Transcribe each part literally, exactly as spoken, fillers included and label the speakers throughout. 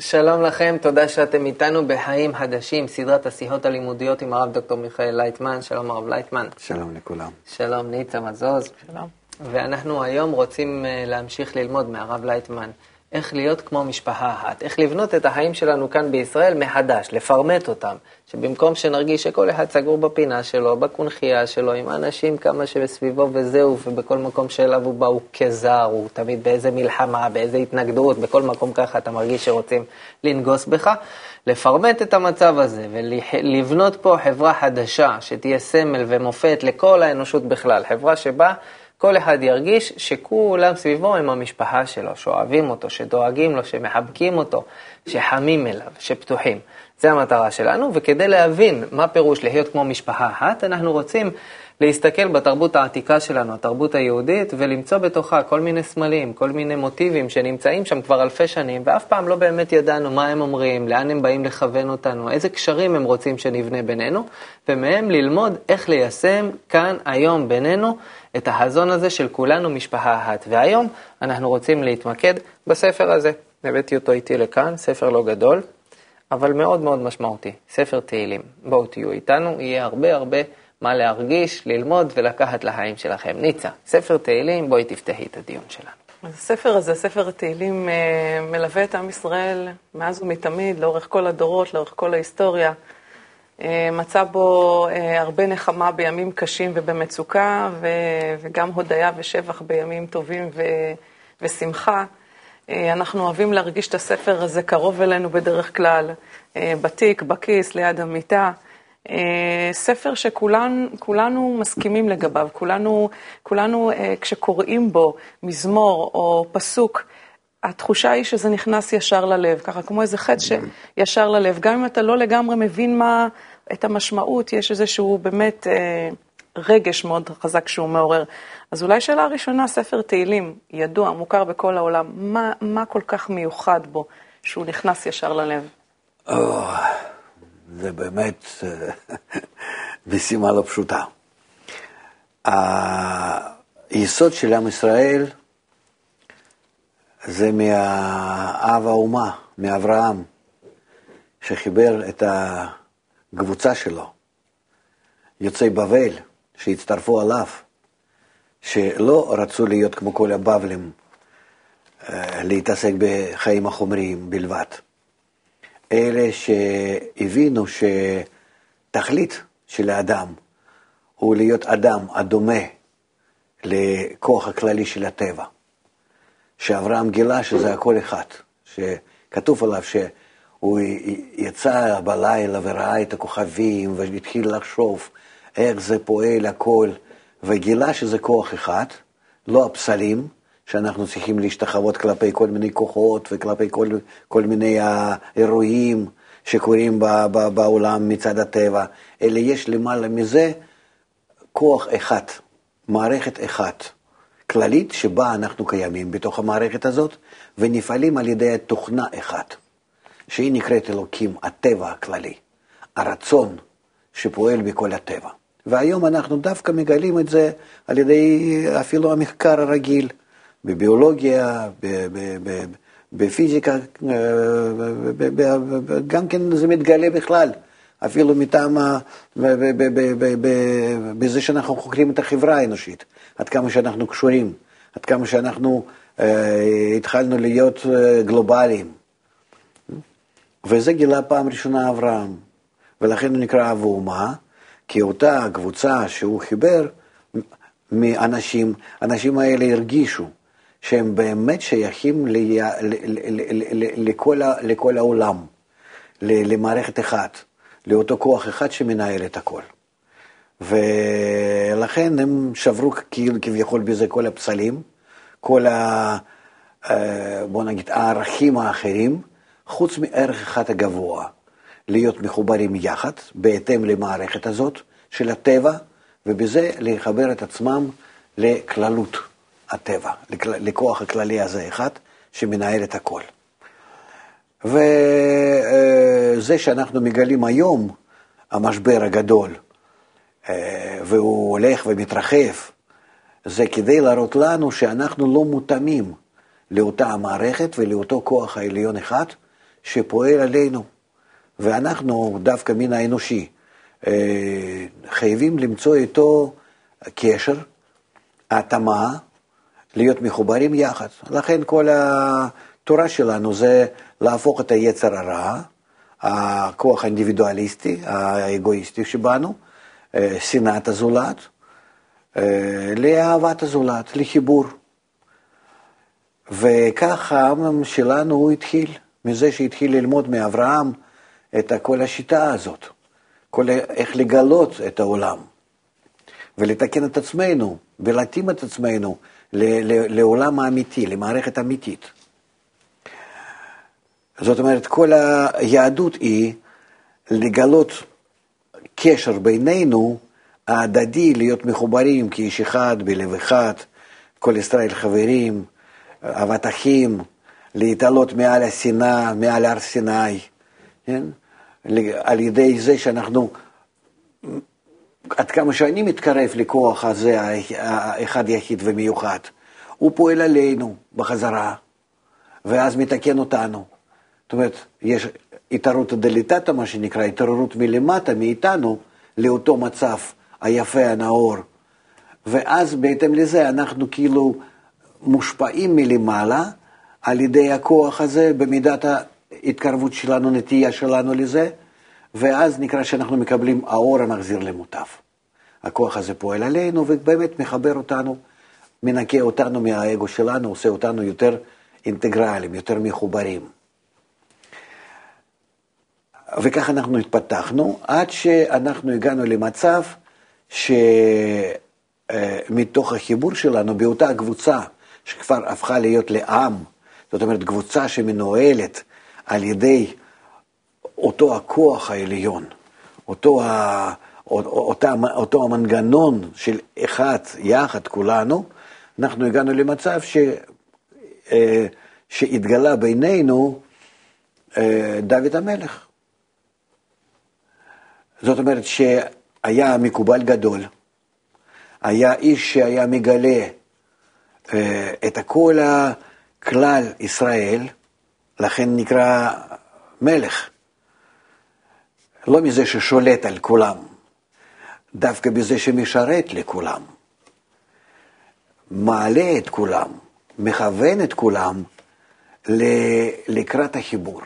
Speaker 1: שלום לכם, תודה שאתם איתנו בחיים חדשים, סדרת השיחות הלימודיות עם הרב דוקטור מיכאל לייטמן. שלום הרב לייטמן.
Speaker 2: שלום לכולם.
Speaker 1: שלום ניצה מזוז.
Speaker 3: שלום.
Speaker 1: ואנחנו היום רוצים להמשיך ללמוד מהרב לייטמן איך להיות כמו משפחה אחת, איך לבנות את החיים שלנו כאן בישראל מחדש, לפרמט אותם, שבמקום שנרגיש שכל אחד סגור בפינה שלו, בקונחייה שלו, עם אנשים כמה שבסביבו וזהו, ובכל מקום שאליו הוא בא הוא כזר, הוא תמיד באיזה מלחמה, באיזה התנגדות, בכל מקום ככה אתה מרגיש שרוצים לנגוס בך, לפרמט את המצב הזה ולבנות פה חברה חדשה שתהיה סמל ומופת לכל האנושות בכלל, חברה שבה כל אחד ירגיש שכולם סביבו הם המשפחה שלו, שאוהבים אותו, שדואגים לו, שמחבקים אותו, שחמים אליו, שפתוחים. זה המטרה שלנו, וכדי להבין מה פירוש להיות כמו משפחה אחת, אנחנו רוצים להסתכל בתרבות העתיקה שלנו, התרבות היהודית, ולמצוא בתוכה כל מיני סמלים, כל מיני מוטיבים שנמצאים שם כבר אלפי שנים, ואף פעם לא באמת ידענו מה הם אומרים, לאן הם באים לכוון אותנו, איזה קשרים הם רוצים שנבנה בינינו, ומהם ללמוד איך ליישם כאן היום בינינו את החזון הזה של כולנו משפחה אחת. והיום אנחנו רוצים להתמקד בספר הזה. הבאתי אותו איתי לכאן, ספר לא גדול, אבל מאוד מאוד משמעותי, ספר תהילים. בואו תהיו איתנו, יהיה הרבה הרבה מה להרגיש, ללמוד ולקחת לחיים שלכם. ניצה, ספר תהילים, בואי תפתחי את הדיון שלנו.
Speaker 3: אז הספר הזה, ספר התהילים, מלווה את עם ישראל מאז ומתמיד, לאורך כל הדורות, לאורך כל ההיסטוריה. מצא בו הרבה נחמה בימים קשים ובמצוקה, וגם הודיה ושבח בימים טובים ושמחה. אנחנו אוהבים להרגיש את הספר הזה קרוב אלינו בדרך כלל, בתיק, בכיס, ליד המיטה. ספר שכולנו מסכימים לגביו, כולנו, כולנו כשקוראים בו מזמור או פסוק, התחושה היא שזה נכנס ישר ללב, ככה כמו איזה חץ שישר ללב. גם אם אתה לא לגמרי מבין מה את המשמעות, יש איזשהו באמת רגש מאוד חזק שהוא מעורר. אז אולי שאלה הראשונה, ספר תהילים, ידוע, מוכר בכל העולם, מה, מה כל כך מיוחד בו שהוא נכנס ישר ללב?
Speaker 2: Oh, זה באמת משימה לא פשוטה. היסוד של עם ישראל זה מהאב האומה, מאברהם, שחיבר את הקבוצה שלו, יוצאי בבל, שהצטרפו עליו, שלא רצו להיות כמו כל הבבלים, להתעסק בחיים החומריים בלבד. אלה שהבינו שתכלית של האדם הוא להיות אדם הדומה לכוח הכללי של הטבע. שאברהם גילה שזה הכל אחד, שכתוב עליו שהוא יצא בלילה וראה את הכוכבים והתחיל לחשוב איך זה פועל הכל, וגילה שזה כוח אחד, לא הפסלים, שאנחנו צריכים להשתחוות כלפי כל מיני כוחות וכלפי כל, כל מיני האירועים שקורים ב, ב, בעולם מצד הטבע, אלא יש למעלה מזה כוח אחד, מערכת אחת, כללית שבה אנחנו קיימים בתוך המערכת הזאת, ונפעלים על ידי תוכנה אחת, שהיא נקראת אלוקים, הטבע הכללי, הרצון שפועל בכל הטבע. והיום אנחנו דווקא מגלים את זה על ידי אפילו המחקר הרגיל, בביולוגיה, בפיזיקה, גם כן זה מתגלה בכלל, אפילו מטעם, בזה שאנחנו חוקרים את החברה האנושית, עד כמה שאנחנו קשורים, עד כמה שאנחנו התחלנו להיות גלובליים. וזה גילה פעם ראשונה אברהם, ולכן הוא נקרא אב האומה, כי אותה קבוצה שהוא חיבר מאנשים, האנשים האלה הרגישו שהם באמת שייכים לכל העולם, למערכת אחת, לאותו כוח אחד שמנהל את הכל. ולכן הם שברו כביכול בזה כל הפסלים, כל ה, בוא נגיד, הערכים האחרים, חוץ מערך אחד הגבוה, להיות מחוברים יחד, בהתאם למערכת הזאת של הטבע, ובזה לחבר את עצמם לכללות הטבע, לכוח הכללי הזה אחד, שמנהל את הכל. וזה שאנחנו מגלים היום, המשבר הגדול, והוא הולך ומתרחב, זה כדי להראות לנו שאנחנו לא מותאמים לאותה המערכת ולאותו כוח העליון אחד, שפועל עלינו, ואנחנו דווקא מן האנושי חייבים למצוא איתו קשר, התאמה, להיות מחוברים יחד. לכן כל התורה שלנו זה להפוך את היצר הרע, הכוח האינדיבידואליסטי, האגואיסטי שבנו, שנאת הזולת, לאהבת הזולת, לחיבור. וכך העם שלנו הוא התחיל, מזה שהתחיל ללמוד מאברהם את כל השיטה הזאת, כל, איך לגלות את העולם, ולתקן את עצמנו, ולהתאים את עצמנו לעולם האמיתי, למערכת אמיתית. זאת אומרת, כל היהדות היא לגלות קשר בינינו, ההדדי, להיות מחוברים כאיש אחד, בלב אחד, כל ישראל חברים, אהבת אחים, להתעלות מעל השנאה, מעל הר סיני, כן? על ידי זה שאנחנו, עד כמה שאני מתקרב לכוח הזה, האחד יחיד ומיוחד, הוא פועל עלינו בחזרה, ואז מתקן אותנו. זאת אומרת, יש התעוררות דליטתא, מה שנקרא, התעוררות מלמטה, מאיתנו, לאותו מצב היפה, הנאור. ואז בהתאם לזה אנחנו כאילו מושפעים מלמעלה, על ידי הכוח הזה, במידת ההתקרבות שלנו, נטייה שלנו לזה, ואז נקרא שאנחנו מקבלים האור המחזיר למוטב. הכוח הזה פועל עלינו, ובאמת מחבר אותנו, מנקה אותנו מהאגו שלנו, עושה אותנו יותר אינטגרליים, יותר מחוברים. וכך אנחנו התפתחנו, עד שאנחנו הגענו למצב שמתוך החיבור שלנו, באותה קבוצה שכבר הפכה להיות לעם, זאת אומרת קבוצה שמנוהלת על ידי אותו הכוח העליון, אותו, אותה, אותו המנגנון של אחד, יחד כולנו, אנחנו הגענו למצב ש, שהתגלה בינינו דוד המלך. זאת אומרת שהיה מקובל גדול, היה איש שהיה מגלה את כל הכלל ישראל, לכן נקרא מלך. לא מזה ששולט על כולם, דווקא בזה שמשרת לכולם, מעלה את כולם, מכוון את כולם לקראת החיבור.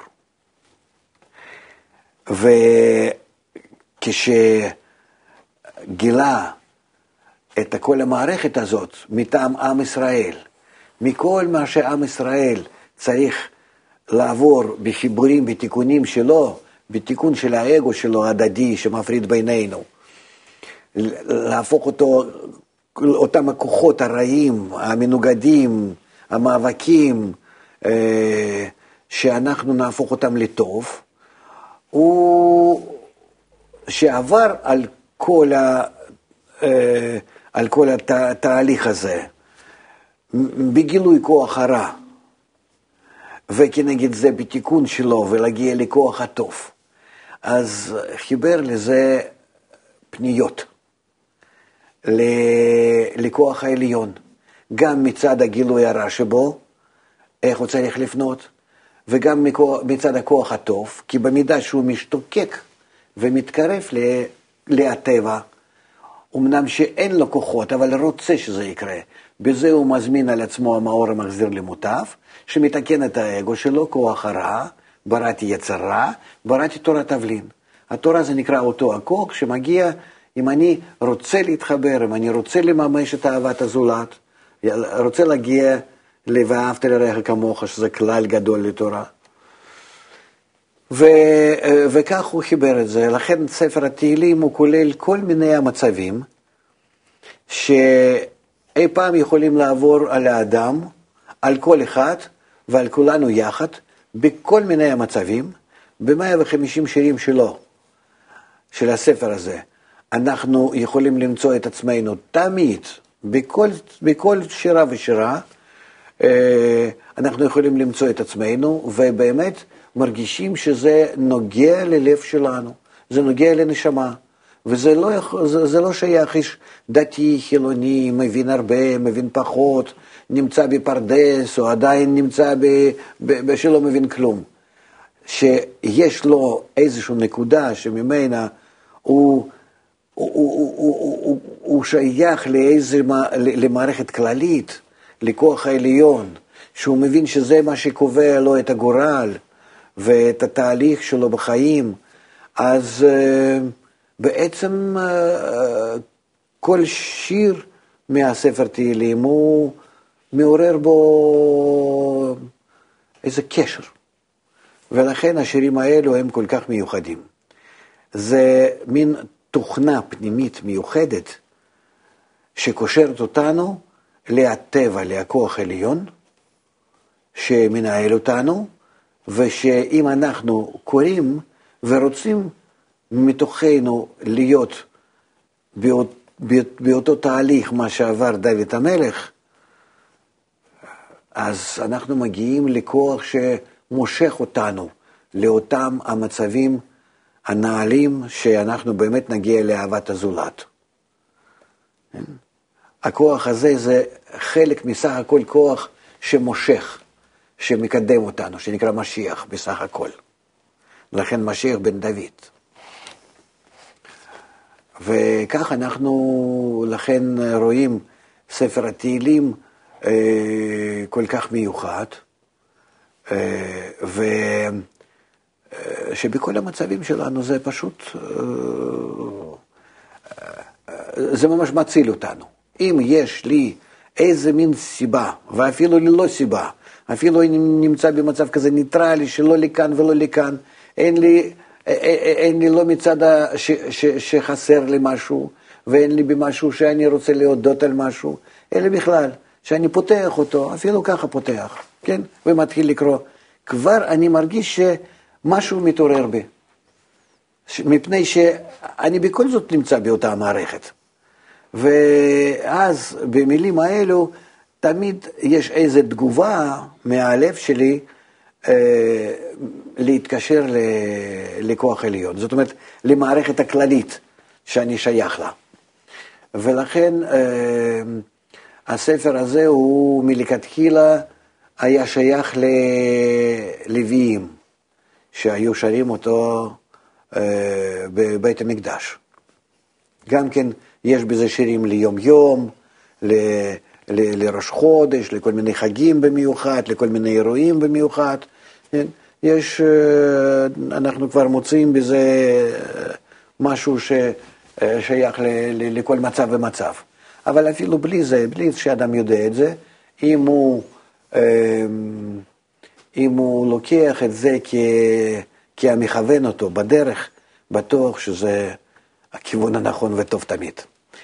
Speaker 2: וכשגילה את כל המערכת הזאת מטעם עם ישראל, מכל מה שעם ישראל צריך לעבור בחיבורים, בתיקונים שלו, בתיקון של האגו שלו הדדי שמפריד בינינו, להפוך אותו, אותם הכוחות הרעים, המנוגדים, המאבקים, שאנחנו נהפוך אותם לטוב, הוא שעבר על כל, ה, על כל התהליך הזה, בגילוי כוח הרע, וכנגד זה בתיקון שלו ולהגיע לכוח הטוב. אז חיבר לזה פניות, לכוח העליון, גם מצד הגילוי הרע שבו, איך הוא צריך לפנות, וגם מצד הכוח הטוב, כי במידה שהוא משתוקק ומתקרב לטבע, אמנם שאין לו כוחות, אבל רוצה שזה יקרה. בזה הוא מזמין על עצמו המאור המחזיר למוטב, שמתקן את האגו שלו, כוח הרע, בראתי יצר רע, בראתי תורת תבלין. התורה זה נקרא אותו הכוח שמגיע, אם אני רוצה להתחבר, אם אני רוצה לממש את אהבת הזולת, רוצה להגיע ל"ואהבת לרעך כמוך", שזה כלל גדול לתורה. ו, וכך הוא חיבר את זה. לכן ספר התהילים הוא כולל כל מיני המצבים שאי פעם יכולים לעבור על האדם, על כל אחד ועל כולנו יחד, בכל מיני המצבים, ב-מאה וחמישים שירים שלו, של הספר הזה. אנחנו יכולים למצוא את עצמנו תמיד, בכל, בכל שירה ושירה, אנחנו יכולים למצוא את עצמנו, ובאמת מרגישים שזה נוגע ללב שלנו, זה נוגע לנשמה, וזה לא, זה, זה לא שייך איש דתי, חילוני, מבין הרבה, מבין פחות, נמצא בפרדס, או עדיין נמצא ב, ב, ב, שלא מבין כלום. שיש לו איזושהי נקודה שממנה הוא, הוא, הוא, הוא, הוא, הוא שייך לאיזה, למערכת כללית, לכוח העליון, שהוא מבין שזה מה שקובע לו את הגורל ואת התהליך שלו בחיים, אז uh, בעצם uh, כל שיר מהספר תהילים הוא מעורר בו איזה קשר. ולכן השירים האלו הם כל כך מיוחדים. זה מין תוכנה פנימית מיוחדת שקושרת אותנו לטבע, לכוח עליון, שמנהל אותנו, ושאם אנחנו קוראים ורוצים מתוכנו להיות באות, באות, באותו תהליך מה שעבר דוד המלך, אז אנחנו מגיעים לכוח שמושך אותנו לאותם המצבים הנעלים שאנחנו באמת נגיע לאהבת הזולת. הכוח הזה זה חלק מסך הכל כוח שמושך, שמקדם אותנו, שנקרא משיח בסך הכל. לכן משיח בן דוד. וכך אנחנו לכן רואים ספר התהילים אה, כל כך מיוחד, אה, ושבכל המצבים שלנו זה פשוט, אה, אה, זה ממש מציל אותנו. אם יש לי איזה מין סיבה, ואפילו ללא סיבה, אפילו אני נמצא במצב כזה ניטרלי, שלא לכאן ולא לכאן, אין לי, אין לי לא מצד ש, ש, שחסר לי משהו, ואין לי במשהו שאני רוצה להודות על משהו, אלא בכלל, שאני פותח אותו, אפילו ככה פותח, כן? ומתחיל לקרוא. כבר אני מרגיש שמשהו מתעורר בי, מפני שאני בכל זאת נמצא באותה המערכת. ואז במילים האלו, תמיד יש איזו תגובה מהלב שלי אה, להתקשר ל, לכוח עליון. זאת אומרת, למערכת הכללית שאני שייך לה. ולכן אה, הספר הזה הוא מלכתחילה היה שייך ללוויים, שהיו שרים אותו אה, בבית המקדש. גם כן יש בזה שירים ליום יום, ל... לראש חודש, לכל מיני חגים במיוחד, לכל מיני אירועים במיוחד. יש, אנחנו כבר מוצאים בזה משהו ששייך לכל מצב ומצב. אבל אפילו בלי זה, בלי שאדם יודע את זה, אם הוא, אם הוא לוקח את זה כמכוון אותו בדרך, בטוח שזה הכיוון הנכון וטוב תמיד.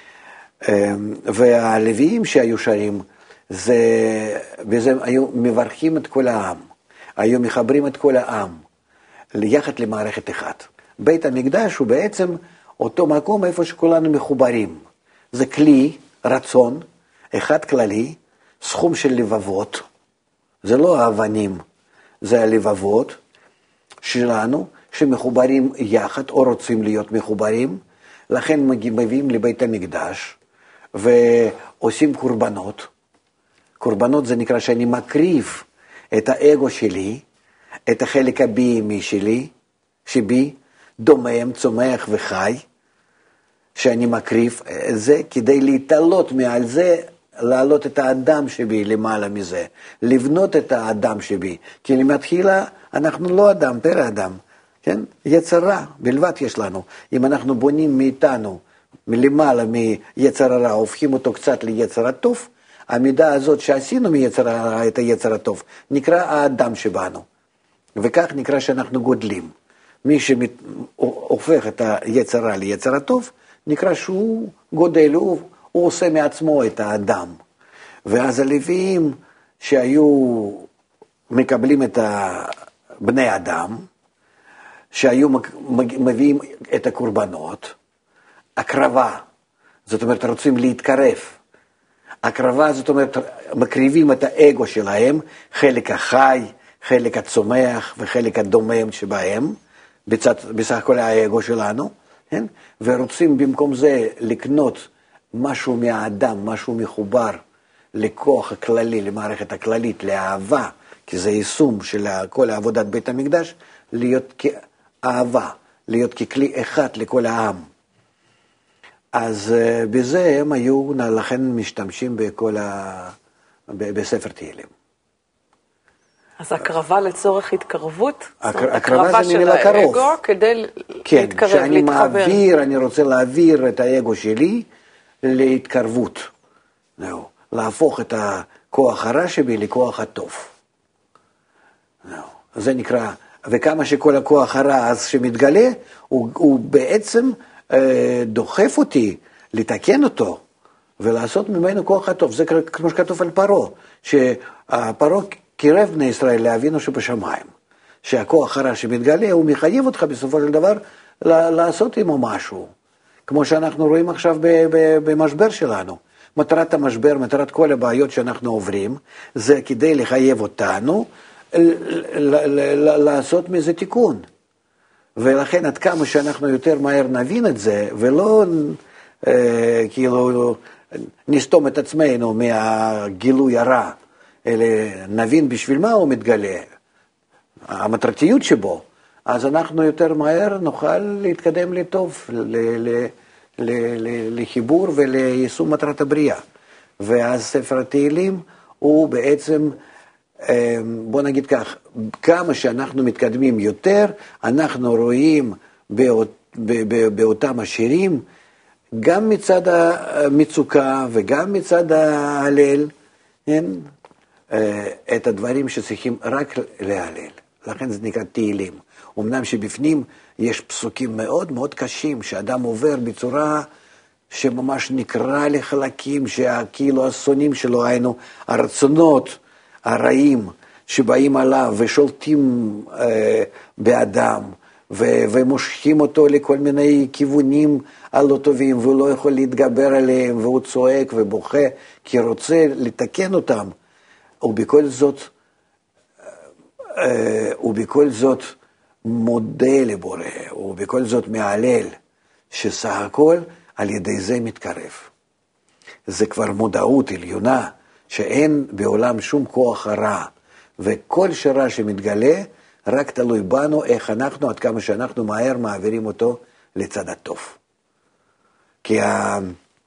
Speaker 2: והלוויים שהיו שרים, זה, בזה היו מברכים את כל העם, היו מחברים את כל העם, יחד למערכת אחת. בית המקדש הוא בעצם אותו מקום איפה שכולנו מחוברים. זה כלי, רצון, אחד כללי, סכום של לבבות, זה לא האבנים, זה הלבבות שלנו שמחוברים יחד או רוצים להיות מחוברים, לכן מביאים לבית המקדש, ועושים קורבנות. קורבנות זה נקרא שאני מקריב את האגו שלי, את החלק הבימי שלי, שבי, דומם, צומח וחי, שאני מקריב זה כדי להתעלות מעל זה, להעלות את האדם שבי למעלה מזה, לבנות את האדם שבי, כי למתחילה אנחנו לא אדם, פרא אדם, כן? יצרה בלבד יש לנו. אם אנחנו בונים מאיתנו, מלמעלה מיצר הרע, הופכים אותו קצת ליצר הטוב, המידה הזאת שעשינו מיצר הרע את היצר הטוב, נקרא האדם שבנו. וכך נקרא שאנחנו גודלים. מי שהופך את היצר הרע ליצר הטוב, נקרא שהוא גודל, הוא, הוא עושה מעצמו את האדם. ואז הלוויים שהיו מקבלים את בני אדם, שהיו מביאים את הקורבנות, הקרבה, זאת אומרת רוצים להתקרב. הקרבה זאת אומרת מקריבים את האגו שלהם, חלק החי, חלק הצומח וחלק הדומם שבהם, בצד, בסך הכל האגו שלנו, כן? ורוצים במקום זה לקנות משהו מהאדם, משהו מחובר לכוח הכללי, למערכת הכללית, לאהבה, כי זה יישום של כל עבודת בית המקדש, להיות כאהבה, להיות ככלי אחד לכל העם. אז בזה הם היו, לכן משתמשים בכל ה... בספר תהילים.
Speaker 3: אז הקרבה לצורך התקרבות?
Speaker 2: הקרבה זה מילה קרוב.
Speaker 3: האגו כדי
Speaker 2: כן,
Speaker 3: להתקרב,
Speaker 2: שאני
Speaker 3: להתחבר.
Speaker 2: מעביר, אני רוצה להעביר את האגו שלי להתקרבות. No. להפוך את הכוח הרע שבי לכוח הטוב. No. זה נקרא, וכמה שכל הכוח הרע אז שמתגלה, הוא, הוא בעצם אה, דוחף אותי לתקן אותו, ולעשות ממנו כוח הטוב. זה כמו שכתוב על פרו, שהפרו קירב בני ישראל לאבינו שבשמיים. שהכוח הרע שמתגלה, הוא מחייב אותך בסופו של דבר לעשות עמו משהו. כמו שאנחנו רואים עכשיו במשבר שלנו. מטרת המשבר, מטרת כל הבעיות שאנחנו עוברים, זה כדי לחייב אותנו לעשות מזה תיקון. ולכן עד כמה שאנחנו יותר מהר נבין את זה, ולא אה, כאילו נסתום את עצמנו מהגילוי הרע, אלא נבין בשביל מה הוא מתגלה, המטרתיות שבו, אז אנחנו יותר מהר נוכל להתקדם לטוב, ל- ל- ל- ל- לחיבור וליישום מטרת הבריאה. ואז ספר התהילים הוא בעצם, בוא נגיד כך, כמה שאנחנו מתקדמים יותר, אנחנו רואים באות, באותם השירים, גם מצד המצוקה וגם מצד ההלל, את הדברים שצריכים רק להלל. לכן זה נקרא תהילים. אמנם שבפנים יש פסוקים מאוד מאוד קשים, שאדם עובר בצורה שממש נקרא לחלקים, שכאילו השונאים שלו, היינו הרצונות הרעים שבאים עליו ושולטים אה, באדם, ו- ומושכים אותו לכל מיני כיוונים הלא טובים, והוא לא יכול להתגבר עליהם, והוא צועק ובוכה, כי רוצה לתקן אותם. ובכל זאת, אה, ובכל זאת מודה לבורא, ובכל זאת מעלל, שסך הכל על ידי זה מתקרב. זה כבר מודעות עליונה, שאין בעולם שום כוח רע, וכל שרע שמתגלה, רק תלוי בנו איך אנחנו, עד כמה שאנחנו מהר מעבירים אותו לצד הטוב. כי ה...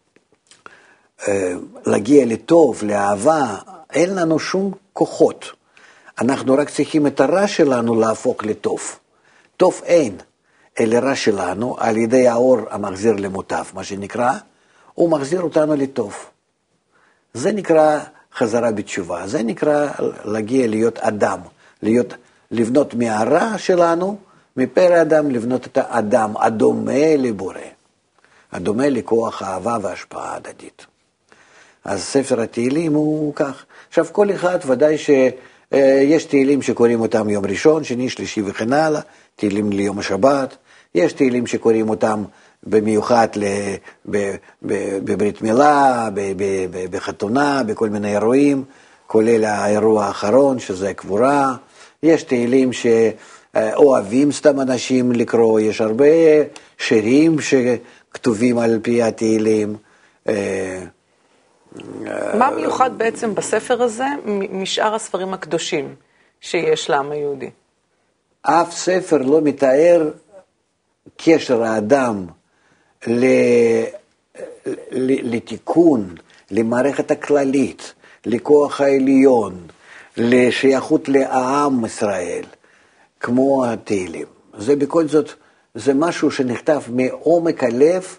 Speaker 2: להגיע לטוב, לאהבה, אין לנו שום כוחות. אנחנו רק צריכים את הרע שלנו להפוך לטוב. טוב אין, אלא רע שלנו, על ידי האור המחזיר למוטב, מה שנקרא, הוא מחזיר אותנו לטוב. זה נקרא חזרה בתשובה, זה נקרא להגיע להיות אדם, להיות, לבנות מהרע שלנו, מפרא אדם, לבנות את האדם, הדומה לבורא, הדומה לכוח האהבה וההשפעה הדדית. אז ספר התהילים הוא כך. עכשיו כל אחד ודאי שיש תהילים שקוראים אותם יום ראשון, שני, שלישי וכן הלאה, תהילים ליום השבת, יש תהילים שקוראים אותם במיוחד בברית מילה, בחתונה, בכל מיני אירועים, כולל האירוע האחרון שזה קבורה, יש תהילים שאוהבים סתם אנשים לקרוא, יש הרבה שירים שכתובים על פי התהילים.
Speaker 3: מה מיוחד בעצם בספר הזה משאר הספרים הקדושים שיש לעם היהודי?
Speaker 2: אף ספר לא מתאר קשר האדם לתיקון, למערכת הכללית, לכוח העליון, לשייכות לעם ישראל, כמו התהילים. זה בכל זאת, זה משהו שנכתב מעומק הלב,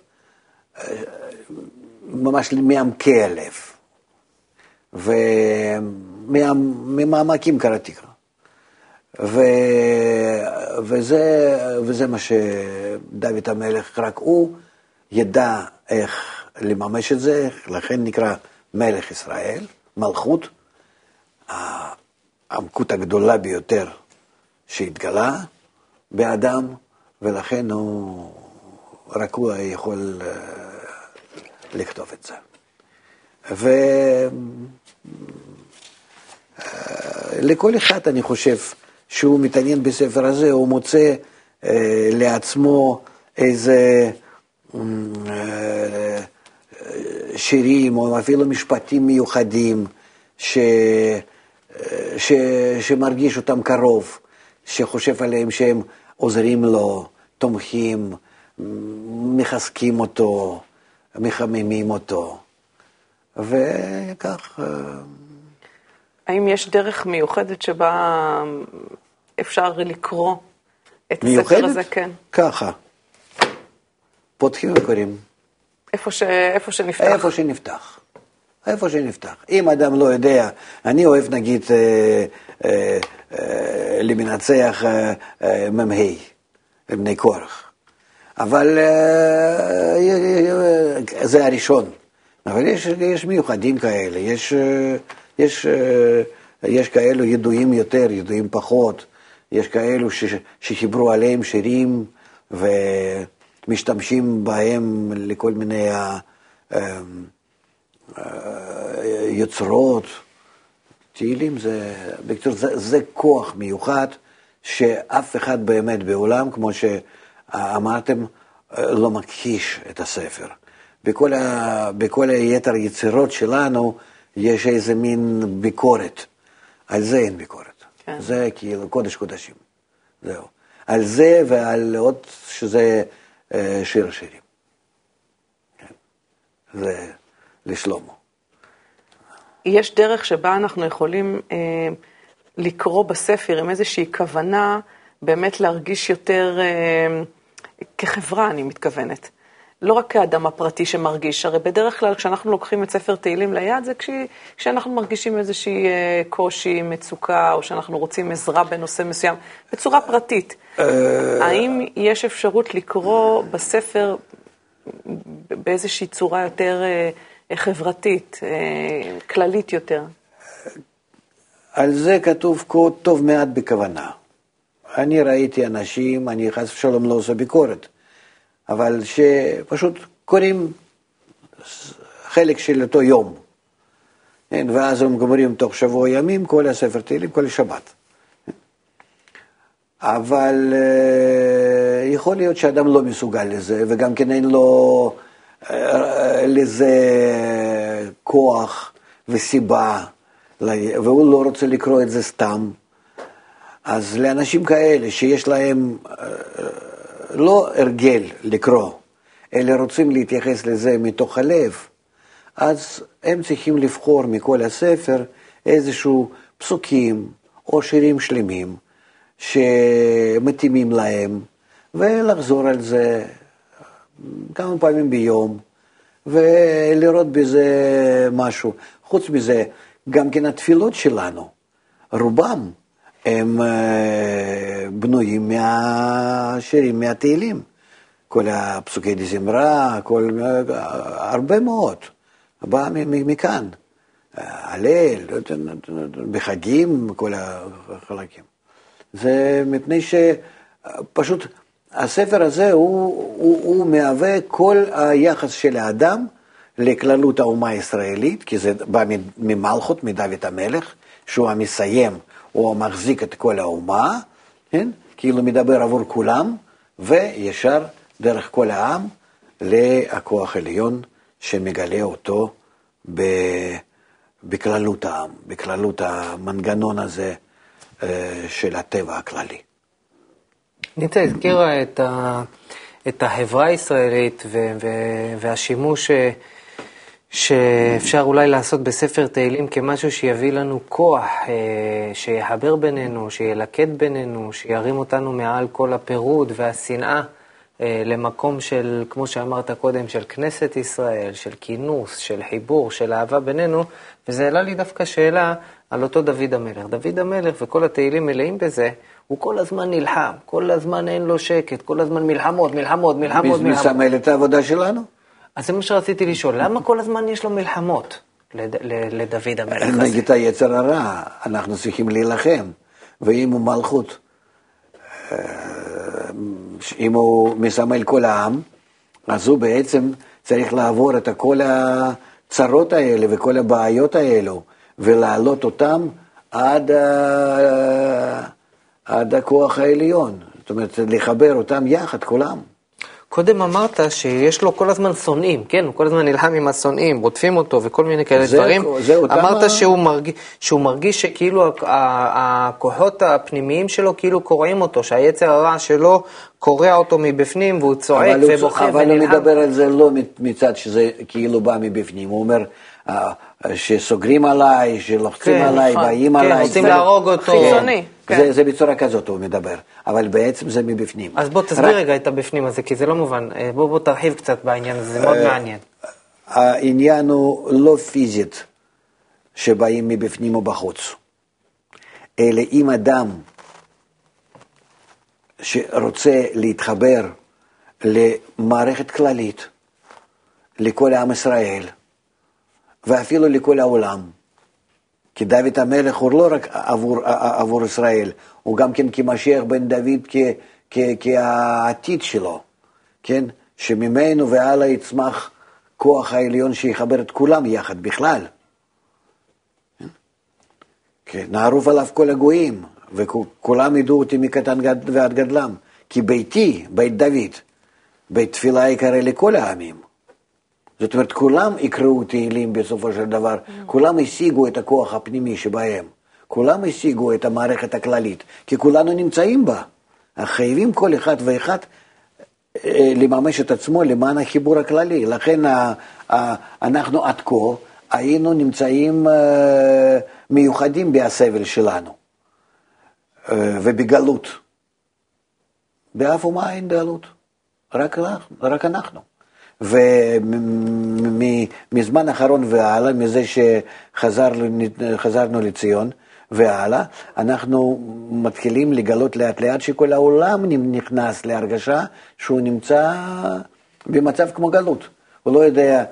Speaker 2: ממש מעמקי הלב, ומעמקים קראתיך. ו... וזה, וזה מה שדוד המלך, רק הוא ידע איך לממש את זה, לכן נקרא מלך ישראל, מלכות, העמקות הגדולה ביותר שהתגלה באדם, ולכן הוא, רק הוא יכול לכתוב את זה. ולכל אחד אני חושב שהוא מתעניין בספר הזה, הוא מוצא אה, לעצמו איזה אה, שירים או אפילו משפטים מיוחדים ש, ש, שמרגיש אותם קרוב. שחושב עליהם שהם עוזרים לו, תומכים, מחזקים אותו, מחממים אותו, וכך...
Speaker 3: האם יש דרך מיוחדת שבה אפשר לקרוא את הספר הזה? כן.
Speaker 2: ככה. פותחים וקוראים.
Speaker 3: איפה, ש... איפה שנפתח.
Speaker 2: איפה שנפתח. איפה שנפתח. אם אדם לא יודע, אני אוהב נגיד אה, אה, אה, למנצח אה, אה, ממהי, בני קורח. אבל אה, אה, זה הראשון. אבל יש, יש מיוחדים כאלה, יש, אה, יש, אה, יש כאלו ידועים יותר, ידועים פחות, יש כאלו ש, שחיברו עליהם שירים ומשתמשים בהם לכל מיני אה, אה, יוצרות, תהילים זה, בקצור, זה, זה כוח מיוחד שאף אחד באמת בעולם, כמו שאמרתם, לא מכחיש את הספר. בכל, ה, בכל היתר יצירות שלנו יש איזה מין ביקורת, על זה אין ביקורת. כן. זה כאילו קודש קודשים, זהו. על זה ועל עוד שזה שיר השירים. כן. זה... לשלמה.
Speaker 3: יש דרך שבה אנחנו יכולים אה, לקרוא בספר עם איזושהי כוונה באמת להרגיש יותר אה, כחברה, אני מתכוונת. לא רק כאדם הפרטי שמרגיש, הרי בדרך כלל כשאנחנו לוקחים את ספר תהילים ליד, זה כש, כשאנחנו מרגישים איזושהי אה, קושי, מצוקה, או שאנחנו רוצים עזרה בנושא מסוים, בצורה פרטית. האם יש אפשרות לקרוא בספר באיזושהי צורה יותר... אה, חברתית, כללית יותר?
Speaker 2: על זה כתוב טוב מעט בכוונה. אני ראיתי אנשים, אני חס ושלום לא עושה ביקורת, אבל שפשוט קוראים חלק של אותו יום. ואז הם גומרים תוך שבוע ימים כל הספר תהילים, כל שבת. אבל יכול להיות שאדם לא מסוגל לזה, וגם כן אין לו... לזה כוח וסיבה, והוא לא רוצה לקרוא את זה סתם. אז לאנשים כאלה שיש להם לא הרגל לקרוא, אלא רוצים להתייחס לזה מתוך הלב, אז הם צריכים לבחור מכל הספר איזשהו פסוקים או שירים שלמים שמתאימים להם, ולחזור על זה כמה פעמים ביום, ולראות בזה משהו. חוץ מזה, גם כן התפילות שלנו, רובם הם בנויים מהשירים, מהתהילים. כל הפסוקי דזמרה, כל, הרבה מאוד, בא מכאן. הלל, בחגים, כל החלקים. זה מפני שפשוט... הספר הזה הוא, הוא, הוא מהווה כל היחס של האדם לכללות האומה הישראלית, כי זה בא ממלכות, מדוד המלך, שהוא המסיים, הוא המחזיק את כל האומה, כן? כאילו מדבר עבור כולם, וישר דרך כל העם לכוח עליון שמגלה אותו בכללות העם, בכללות המנגנון הזה של הטבע הכללי.
Speaker 1: ניצה הזכירה את, ה, את החברה הישראלית ו, ו, והשימוש שאפשר אולי לעשות בספר תהילים כמשהו שיביא לנו כוח, שיחבר בינינו, שילכד בינינו, שירים אותנו מעל כל הפירוד והשנאה למקום של, כמו שאמרת קודם, של כנסת ישראל, של כינוס, של חיבור, של אהבה בינינו, וזה העלה לי דווקא שאלה על אותו דוד המלך. דוד המלך וכל התהילים מלאים בזה, הוא כל הזמן נלחם, כל הזמן אין לו שקט, כל הזמן מלחמות, מלחמות, מלחמות,
Speaker 2: מלחמות. מי מסמל את העבודה שלנו?
Speaker 1: אז זה מה שרציתי לשאול, למה כל הזמן יש לו מלחמות לד... לדוד המלך הזה?
Speaker 2: נגד היצר הרע, אנחנו צריכים להילחם, ואם הוא מלכות, אם הוא מסמל כל העם, אז הוא בעצם צריך לעבור את כל הצרות האלה וכל הבעיות האלו, ולהעלות אותם עד, עד הכוח העליון. זאת אומרת, לחבר אותם יחד, כולם.
Speaker 1: קודם אמרת שיש לו כל הזמן שונאים, כן? הוא כל הזמן נלחם עם השונאים, רודפים אותו וכל מיני כאלה
Speaker 2: זה,
Speaker 1: דברים.
Speaker 2: זה
Speaker 1: אמרת
Speaker 2: אותם...
Speaker 1: שהוא מרגיש, שהוא מרגיש שכאילו הכוחות הפנימיים שלו כאילו קוראים אותו, שהיצר הרע שלו קורע אותו מבפנים והוא צועק ובוכה ונלחם.
Speaker 2: אבל הוא מדבר על זה לא מצד שזה כאילו בא מבפנים, הוא אומר שסוגרים עליי, שלוחצים
Speaker 1: כן,
Speaker 2: עליי,
Speaker 1: נכון.
Speaker 2: באים
Speaker 1: כן,
Speaker 2: עליי.
Speaker 1: רוצים להרוג אותו.
Speaker 3: חיצוני. כן.
Speaker 2: זה, זה בצורה כזאת הוא מדבר, אבל בעצם זה מבפנים.
Speaker 1: אז בוא תסביר רק... רגע את הבפנים הזה, כי זה לא מובן. בוא, בוא תרחיב קצת בעניין הזה, זה מאוד מעניין.
Speaker 2: העניין הוא לא פיזית שבאים מבפנים או בחוץ, אלא אם אדם שרוצה להתחבר למערכת כללית, לכל עם ישראל, ואפילו לכל העולם, כי דוד המלך הוא לא רק עבור, עבור ישראל, הוא גם כן כמשיח בן דוד, כ, כ, כעתיד שלו, כן? שממנו והלאה יצמח כוח העליון שיחבר את כולם יחד בכלל. כן? נערוף עליו כל הגויים, וכולם ידעו אותי מקטן ועד גדלם, כי ביתי, בית דוד, בית תפילה יקרא לכל העמים. זאת אומרת, כולם יקראו תהילים בסופו של דבר, כולם השיגו את הכוח הפנימי שבהם, כולם השיגו את המערכת הכללית, כי כולנו נמצאים בה. חייבים כל אחד ואחד לממש את עצמו למען החיבור הכללי. לכן אנחנו עד כה היינו נמצאים מיוחדים בסבל שלנו, ובגלות. באף אומה אין גלות, רק, רק אנחנו. ומזמן האחרון והלאה, מזה שחזרנו לציון והלאה, אנחנו מתחילים לגלות לאט לאט שכל העולם נכנס להרגשה שהוא נמצא במצב כמו גלות. הוא לא יודע,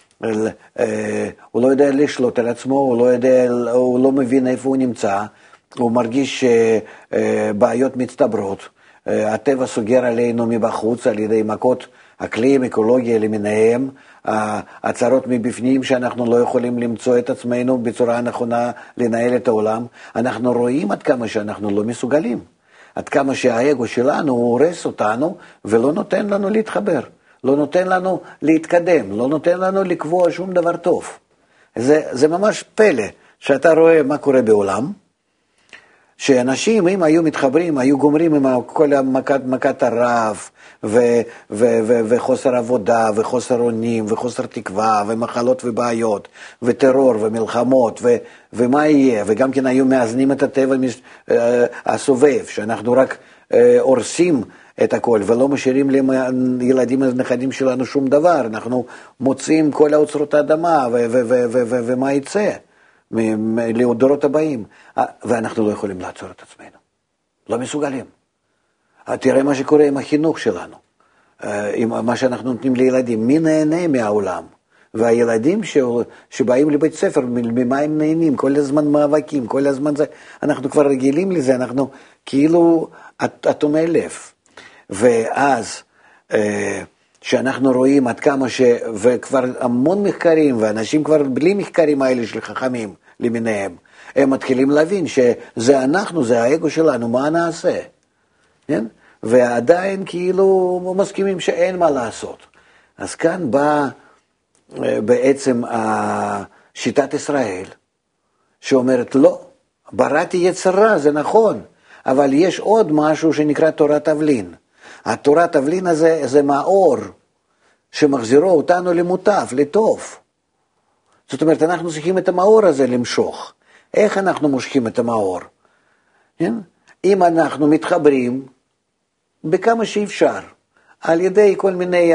Speaker 2: הוא לא יודע לשלוט על עצמו, הוא לא יודע, הוא לא מבין איפה הוא נמצא, הוא מרגיש בעיות מצטברות, הטבע סוגר עלינו מבחוץ על ידי מכות אקלים, אקולוגיה למיניהם, הצהרות מבפנים שאנחנו לא יכולים למצוא את עצמנו בצורה נכונה לנהל את העולם. אנחנו רואים עד כמה שאנחנו לא מסוגלים, עד כמה שהאגו שלנו הורס אותנו ולא נותן לנו להתחבר, לא נותן לנו להתקדם, לא נותן לנו לקבוע שום דבר טוב. זה, זה ממש פלא שאתה רואה מה קורה בעולם, שאנשים אם היו מתחברים, היו גומרים עם כל המכת, מכת הרעב, ו, ו, ו, וחוסר עבודה, וחוסר אונים, וחוסר תקווה, ומחלות ובעיות, וטרור ומלחמות, ו, ומה יהיה, וגם כן היו מאזנים את הטבע הסובב, שאנחנו רק הורסים את הכל, ולא משאירים לילדים הנכדים שלנו שום דבר, אנחנו מוצאים כל האוצרות האדמה, ו, ו, ו, ו, ו, ומה יצא לדורות הבאים, ואנחנו לא יכולים לעצור את עצמנו, לא מסוגלים. תראה מה שקורה עם החינוך שלנו, עם מה שאנחנו נותנים לילדים, מי נהנה מהעולם, והילדים שבאים לבית ספר, ממה הם נהנים, כל הזמן מאבקים, כל הזמן זה, אנחנו כבר רגילים לזה, אנחנו כאילו אטומי לב, ואז שאנחנו רואים עד כמה ש... וכבר המון מחקרים, ואנשים כבר בלי מחקרים האלה של חכמים למיניהם, הם מתחילים להבין שזה אנחנו, זה האגו שלנו, מה נעשה? כן? ועדיין כאילו מסכימים שאין מה לעשות. אז כאן בא בעצם שיטת ישראל, שאומרת לא, בראתי יצר רע, זה נכון, אבל יש עוד משהו שנקרא תורת תבלין. התורת תבלין הזה זה מאור שמחזירו אותנו למוטב, לטוב. זאת אומרת, אנחנו צריכים את המאור הזה למשוך. איך אנחנו מושכים את המאור? כן? אם אנחנו מתחברים בכמה שאפשר, על ידי כל מיני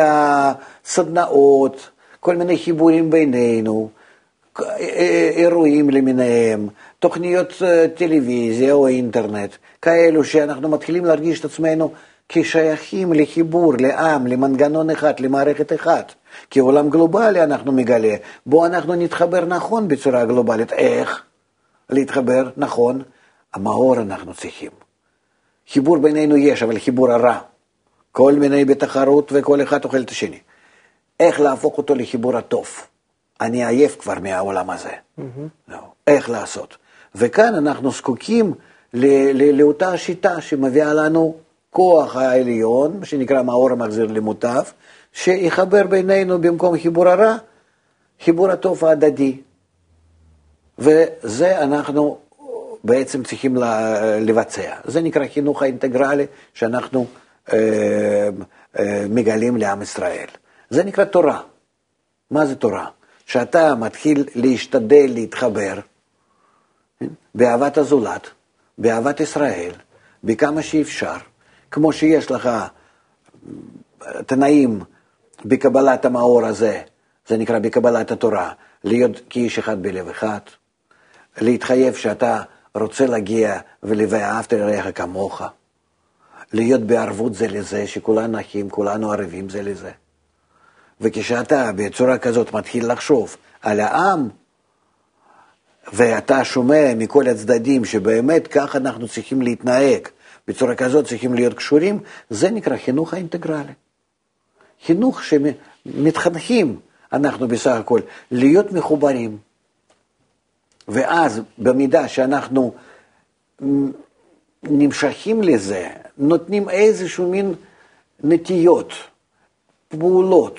Speaker 2: סדנאות, כל מיני חיבורים בינינו, אירועים למיניהם, תוכניות טלוויזיה או אינטרנט, כאלו שאנחנו מתחילים להרגיש את עצמנו כשייכים לחיבור, לעם, למנגנון אחד, למערכת אחד. כי עולם גלובלי אנחנו מגלה, בו אנחנו נתחבר נכון בצורה גלובלית. איך להתחבר נכון? המאור אנחנו צריכים. חיבור בינינו יש, אבל חיבור הרע. כל מיני בתחרות וכל אחד אוכל את השני. איך להפוך אותו לחיבור הטוב? אני עייף כבר מהעולם הזה. Mm-hmm. לא. איך לעשות? וכאן אנחנו זקוקים ל- ל- לאותה שיטה שמביאה לנו כוח העליון, שנקרא מאור המחזיר למוטב, שיחבר בינינו במקום חיבור הרע, חיבור הטוב ההדדי. וזה אנחנו בעצם צריכים לבצע. זה נקרא חינוך האינטגרלי שאנחנו אה, אה, מגלים לעם ישראל. זה נקרא תורה. מה זה תורה? שאתה מתחיל להשתדל להתחבר באהבת הזולת, באהבת ישראל, בכמה שאפשר, כמו שיש לך תנאים בקבלת המאור הזה, זה נקרא בקבלת התורה, להיות כאיש אחד בלב אחד, להתחייב שאתה רוצה להגיע ול"ואהבת לרעך כמוך", להיות בערבות זה לזה, שכולנו אחים, כולנו ערבים זה לזה. וכשאתה בצורה כזאת מתחיל לחשוב על העם, ואתה שומע מכל הצדדים שבאמת כך אנחנו צריכים להתנהג, בצורה כזאת צריכים להיות קשורים, זה נקרא חינוך האינטגרלי. חינוך שמתחנכים אנחנו בסך הכל להיות מחוברים. ואז במידה שאנחנו נמשכים לזה, נותנים איזשהו מין נטיות, פעולות,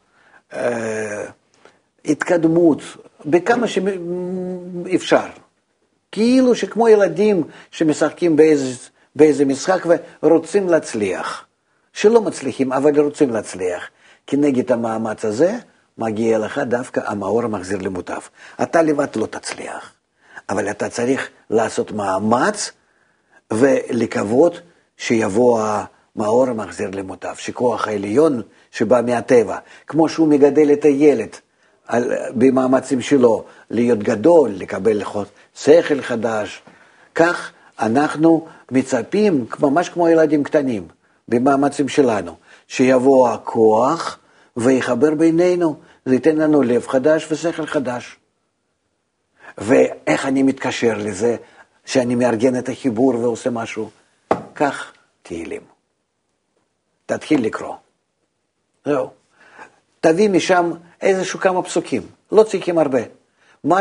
Speaker 2: התקדמות, בכמה שאפשר. כאילו שכמו ילדים שמשחקים באיזה, באיזה משחק ורוצים להצליח. שלא מצליחים, אבל רוצים להצליח. כנגד המאמץ הזה, מגיע לך דווקא המאור המחזיר למוטב. אתה לבד לא תצליח, אבל אתה צריך לעשות מאמץ ולקוות שיבוא המאור המחזיר למוטב, שכוח העליון שבא מהטבע, כמו שהוא מגדל את הילד על, במאמצים שלו, להיות גדול, לקבל שכל חדש, כך אנחנו מצפים, ממש כמו ילדים קטנים, במאמצים שלנו, שיבוא הכוח ויחבר בינינו, זה ייתן לנו לב חדש ושכל חדש. ואיך אני מתקשר לזה, שאני מארגן את החיבור ועושה משהו? כך תהילים. תתחיל לקרוא. זהו. תביא משם איזשהו כמה פסוקים, לא צריכים הרבה. מה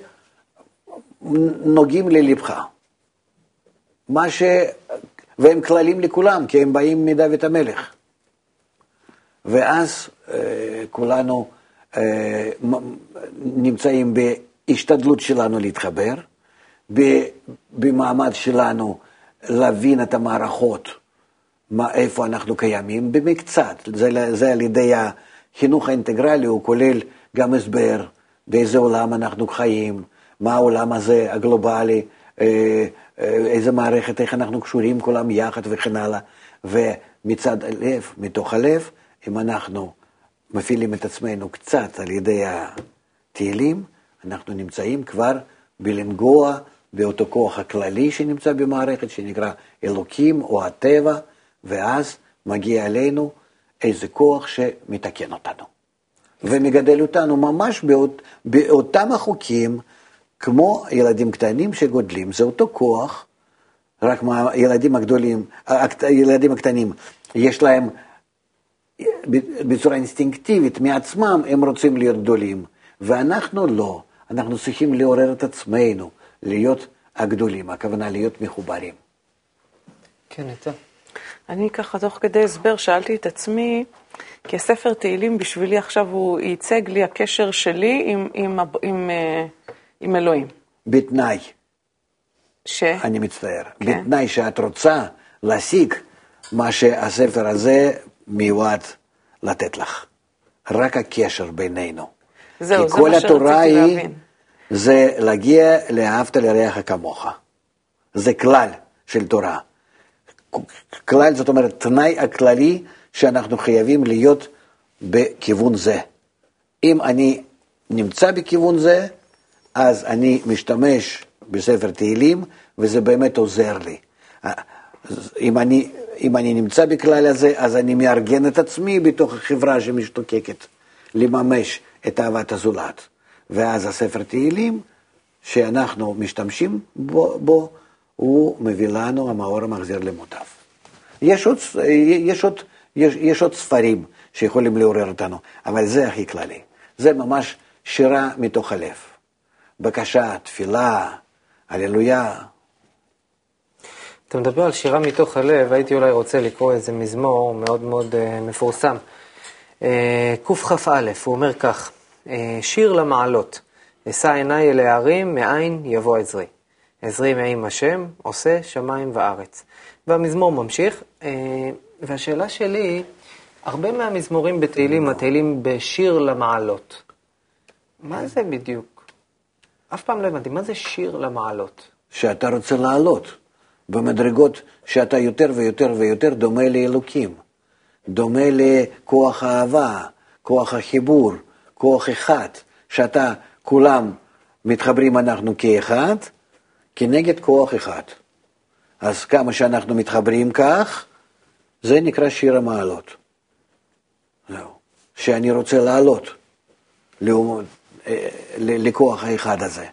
Speaker 2: שנוגעים ללבך. מה ש... והם כללים לכולם, כי הם באים מדוד המלך. ואז אה, כולנו אה, נמצאים בהשתדלות שלנו להתחבר, במעמד שלנו להבין את המערכות, מה, איפה אנחנו קיימים, במקצת. זה, זה על ידי החינוך האינטגרלי, הוא כולל גם הסבר, באיזה עולם אנחנו חיים, מה העולם הזה הגלובלי, אה, איזה מערכת, איך אנחנו קשורים כולם יחד וכן הלאה. ומצד הלב, מתוך הלב, אם אנחנו מפעילים את עצמנו קצת על ידי התהילים, אנחנו נמצאים כבר בלנגוע באותו כוח הכללי שנמצא במערכת, שנקרא אלוקים או הטבע, ואז מגיע אלינו איזה כוח שמתקן אותנו. ומגדל אותנו ממש באות, באותם החוקים, כמו ילדים קטנים שגודלים. זה אותו כוח, רק מה הילדים הגדולים, הילדים הקטנים, יש להם בצורה אינסטינקטיבית מעצמם, הם רוצים להיות גדולים. ואנחנו לא, אנחנו צריכים לעורר את עצמנו, להיות הגדולים, הכוונה להיות מחוברים.
Speaker 1: כן, אתה.
Speaker 3: אני ככה תוך כדי הסבר שאלתי את עצמי, כי הספר תהילים בשבילי עכשיו הוא ייצג לי הקשר שלי עם, עם, עם, עם אלוהים.
Speaker 2: בתנאי.
Speaker 3: ש?
Speaker 2: אני מצטער.
Speaker 3: כן.
Speaker 2: בתנאי שאת רוצה להשיג מה שהספר הזה מיועד לתת לך. רק הקשר בינינו.
Speaker 3: זהו,
Speaker 2: כי
Speaker 3: זה מה שרציתי להבין.
Speaker 2: זה להגיע לאהבת לרעך כמוך. זה כלל של תורה. כלל, זאת אומרת, תנאי הכללי שאנחנו חייבים להיות בכיוון זה. אם אני נמצא בכיוון זה, אז אני משתמש בספר תהילים, וזה באמת עוזר לי. אם אני, אם אני נמצא בכלל הזה, אז אני מארגן את עצמי בתוך החברה שמשתוקקת לממש את אהבת הזולת. ואז הספר תהילים שאנחנו משתמשים בו, בו הוא מביא לנו המאור המחזיר למוטב. יש עוד, יש עוד, יש, יש עוד ספרים שיכולים לעורר אותנו, אבל זה הכי כללי. זה ממש שירה מתוך הלב. בקשה, תפילה, הללויה.
Speaker 1: אתה מדבר על שירה מתוך הלב, הייתי אולי רוצה לקרוא איזה מזמור מאוד מאוד uh, מפורסם. Uh, קכ"א, הוא אומר כך, uh, שיר למעלות, אשא עיניי אל ההרים, מאין יבוא עזרי. עזרי מעם השם, עושה שמיים וארץ. והמזמור ממשיך, uh, והשאלה שלי, הרבה מהמזמורים בתהילים, התהילים בשיר למעלות. מה זה בדיוק? אף פעם לא הבנתי, מה זה שיר למעלות?
Speaker 2: שאתה רוצה לעלות במדרגות שאתה יותר ויותר ויותר דומה לאלוקים. דומה לכוח האהבה, כוח החיבור, כוח אחד, שאתה כולם מתחברים אנחנו כאחד, כנגד כוח אחד. אז כמה שאנחנו מתחברים כך, זה נקרא שיר המעלות. זהו. שאני רוצה לעלות לכוח האחד הזה.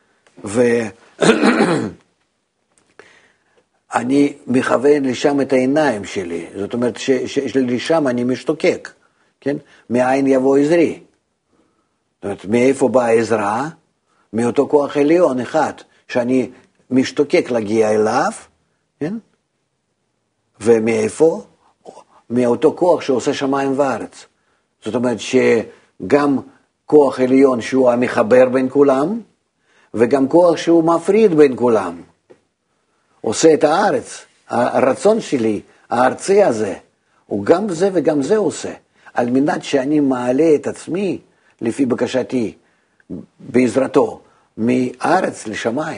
Speaker 2: ואני מכוון לשם את העיניים שלי, זאת אומרת שלשם אני משתוקק, כן? מאין יבוא עזרי. זאת אומרת, מאיפה באה עזרה? מאותו כוח עליון אחד, שאני משתוקק להגיע אליו, כן? ומאיפה? מאותו כוח שעושה שמיים וארץ. זאת אומרת שגם כוח עליון שהוא המחבר בין כולם, וגם כוח שהוא מפריד בין כולם. עושה את הארץ, הרצון שלי, הארצי הזה, הוא גם זה וגם זה עושה, על מנת שאני מעלה את עצמי, לפי בקשתי, בעזרתו, מארץ לשמיים.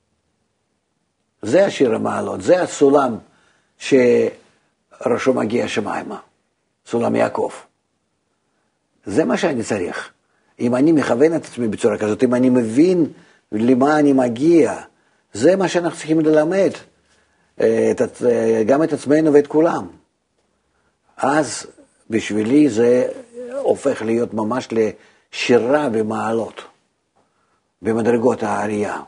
Speaker 2: זה השיר המעלות, זה הסולם שראשו מגיע שמיימה, סולם יעקב. זה מה שאני צריך. אם אני מכוון את עצמי בצורה כזאת, אם אני מבין למה אני מגיע, זה מה שאנחנו צריכים ללמד, את, גם את עצמנו ואת כולם. אז בשבילי זה הופך להיות ממש לשירה במעלות, במדרגות העלייה.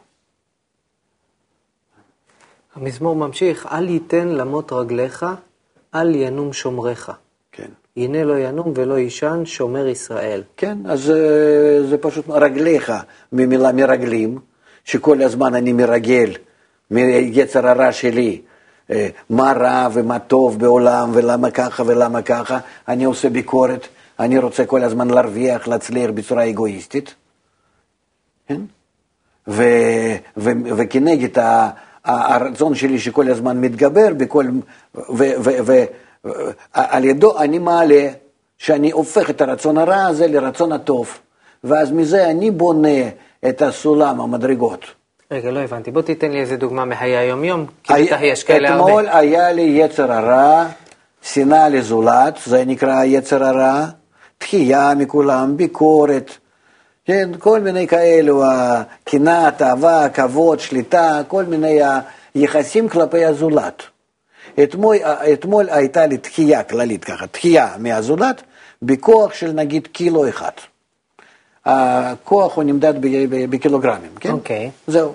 Speaker 1: המזמור ממשיך, אל ייתן למות רגליך, אל ינום שומריך.
Speaker 2: כן.
Speaker 1: הנה לא ינום ולא ישן שומר ישראל.
Speaker 2: כן, אז זה פשוט רגליך, ממילה מרגלים, שכל הזמן אני מרגל, מיצר הרע שלי, מה רע ומה טוב בעולם, ולמה ככה ולמה ככה, אני עושה ביקורת, אני רוצה כל הזמן להרוויח, להצליח בצורה אגואיסטית, כן? ו, ו, וכנגד ה, הרצון שלי שכל הזמן מתגבר, בכל, ו, ו, ו, על ידו אני מעלה, שאני הופך את הרצון הרע הזה לרצון הטוב, ואז מזה אני בונה את הסולם, המדרגות.
Speaker 1: רגע, לא הבנתי. בוא תיתן לי איזה דוגמה מחיי היום-יום, כי בטח יש כאלה הרבה.
Speaker 2: אתמול היה לי יצר הרע, שנאה לזולת, זה נקרא יצר הרע, תחייה מכולם, ביקורת, כן, כל מיני כאלו, קנאה, אהבה, כבוד, שליטה, כל מיני יחסים כלפי הזולת. אתמול, אתמול הייתה לי תחייה כללית ככה, תחייה מהזולת, בכוח של נגיד קילו אחד. הכוח הוא נמדד בקילוגרמים, כן?
Speaker 1: אוקיי.
Speaker 2: זהו.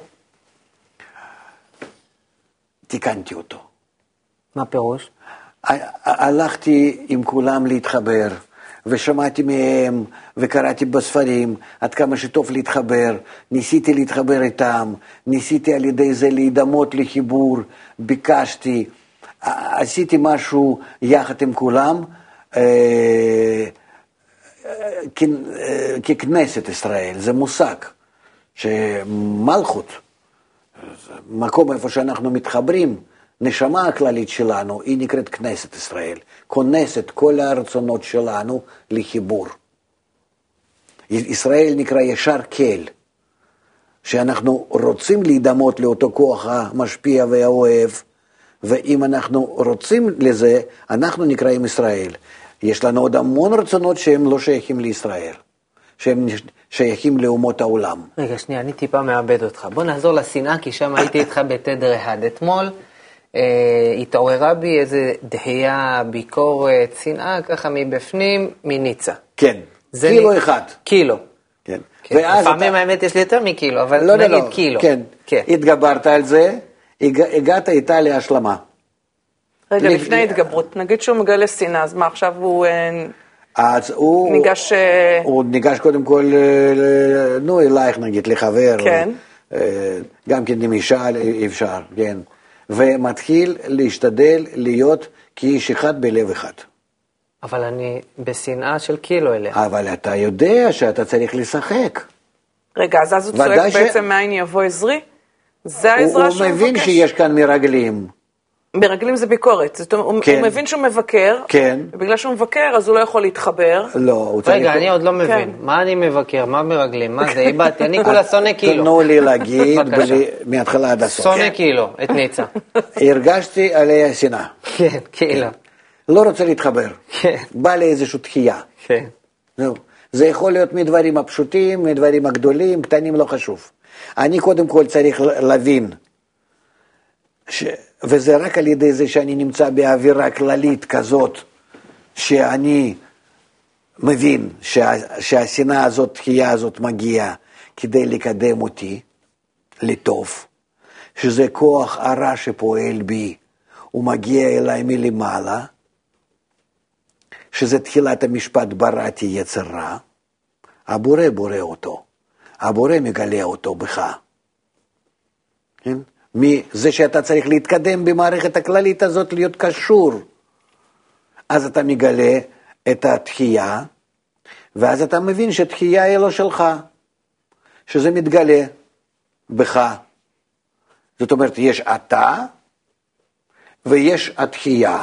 Speaker 2: תיקנתי אותו.
Speaker 1: מה פירוש?
Speaker 2: הלכתי עם כולם להתחבר, ושמעתי מהם, וקראתי בספרים, עד כמה שטוב להתחבר, ניסיתי להתחבר איתם, ניסיתי על ידי זה להידמות לחיבור, ביקשתי, עשיתי משהו יחד עם כולם, ככנסת ישראל, זה מושג, שמלכות, מקום איפה שאנחנו מתחברים, נשמה הכללית שלנו, היא נקראת כנסת ישראל, כונסת כל הרצונות שלנו לחיבור. ישראל נקרא ישר כל, שאנחנו רוצים להידמות לאותו כוח המשפיע והאוהב, ואם אנחנו רוצים לזה, אנחנו נקראים ישראל. יש לנו עוד המון רצונות שהם לא שייכים לישראל, שהם שייכים לאומות העולם.
Speaker 1: רגע, שנייה, אני טיפה מאבד אותך. בוא נחזור לשנאה, כי שם הייתי איתך בתדר אחד. אתמול אה, התעוררה בי איזה דהייה, ביקורת, שנאה, ככה מבפנים, מניצה.
Speaker 2: כן, קילו
Speaker 1: נ...
Speaker 2: אחד.
Speaker 1: קילו.
Speaker 2: כן.
Speaker 1: כן. לפעמים אתה... האמת יש לי יותר מקילו, אבל
Speaker 2: לא,
Speaker 1: נגיד
Speaker 2: לא, לא.
Speaker 1: קילו.
Speaker 2: כן. כן, התגברת על זה, הגעת איתה להשלמה.
Speaker 3: רגע, לפני התגברות, נגיד שהוא מגלה שנאה, אז מה עכשיו הוא...
Speaker 2: אז הוא
Speaker 3: ניגש...
Speaker 2: הוא ניגש קודם כל, נו, אלייך נגיד, לחבר.
Speaker 3: כן.
Speaker 2: גם כן עם אישה אפשר, כן. ומתחיל להשתדל להיות כאיש אחד בלב אחד.
Speaker 1: אבל אני בשנאה של קילו אליה.
Speaker 2: אבל אתה יודע שאתה צריך לשחק.
Speaker 3: רגע, אז אז הוא צועק
Speaker 2: ש...
Speaker 3: בעצם מאין יבוא עזרי? זה העזרה שהוא מבקש.
Speaker 2: הוא מבין שיש כאן מרגלים.
Speaker 3: מרגלים זה ביקורת, זאת אומרת, כן. הוא מבין שהוא מבקר,
Speaker 2: כן.
Speaker 3: ובגלל שהוא מבקר אז הוא לא יכול להתחבר.
Speaker 2: לא, הוא
Speaker 1: צריך... רגע,
Speaker 2: צריך...
Speaker 1: אני עוד לא מבין, כן. מה אני מבקר, מה מרגלים, מה זה, איבדתי, אני כולה שונא קילו.
Speaker 2: תנו לי להגיד בלי... מההתחלה עד הסוף.
Speaker 1: שונא קילו, את ניצה.
Speaker 2: הרגשתי עליה שנאה.
Speaker 1: כן, קילו.
Speaker 2: לא רוצה להתחבר.
Speaker 1: כן.
Speaker 2: בא לי איזושהי דחייה.
Speaker 1: כן.
Speaker 2: זה יכול להיות מדברים הפשוטים, מדברים הגדולים, קטנים, לא חשוב. אני קודם כל צריך להבין, ש... וזה רק על ידי זה שאני נמצא באווירה כללית כזאת, שאני מבין שה... שהשנאה הזאת, תחייה הזאת מגיעה כדי לקדם אותי לטוב, שזה כוח הרע שפועל בי, הוא מגיע אליי מלמעלה, שזה תחילת המשפט בראתי יצר רע, הבורא בורא אותו, הבורא מגלה אותו בך. כן? מזה שאתה צריך להתקדם במערכת הכללית הזאת, להיות קשור, אז אתה מגלה את התחייה, ואז אתה מבין שתחייה היא לא שלך, שזה מתגלה בך. זאת אומרת, יש אתה, ויש התחייה.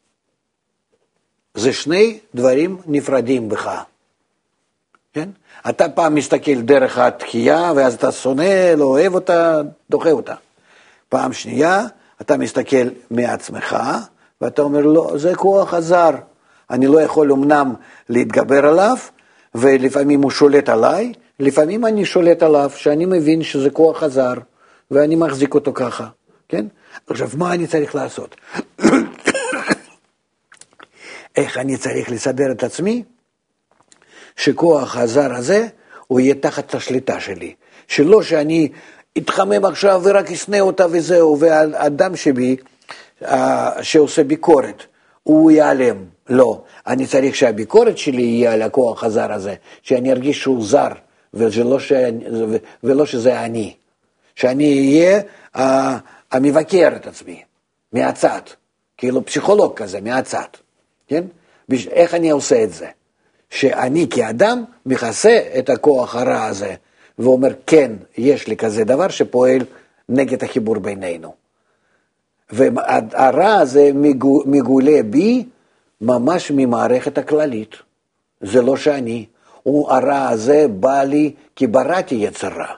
Speaker 2: זה שני דברים נפרדים בך. כן? אתה פעם מסתכל דרך התחייה, ואז אתה שונא, לא אוהב אותה, דוחה אותה. פעם שנייה, אתה מסתכל מעצמך, ואתה אומר, לא, זה כוח הזר. אני לא יכול אמנם להתגבר עליו, ולפעמים הוא שולט עליי, לפעמים אני שולט עליו, שאני מבין שזה כוח הזר, ואני מחזיק אותו ככה. כן? עכשיו, מה אני צריך לעשות? איך אני צריך לסדר את עצמי? שכוח הזר הזה, הוא יהיה תחת השליטה שלי. שלא שאני אתחמם עכשיו ורק אסנה אותה וזהו, והאדם שבי, שעושה ביקורת, הוא ייעלם. לא, אני צריך שהביקורת שלי יהיה על הכוח הזר הזה, שאני ארגיש שהוא זר, ולא, שאני, ולא שזה אני. שאני אהיה המבקר את עצמי, מהצד, כאילו פסיכולוג כזה, מהצד. כן? איך אני עושה את זה? שאני כאדם מכסה את הכוח הרע הזה, ואומר, כן, יש לי כזה דבר שפועל נגד החיבור בינינו. והרע הזה מגולה בי ממש ממערכת הכללית. זה לא שאני. הרע הזה בא לי כי בראתי יצר רע.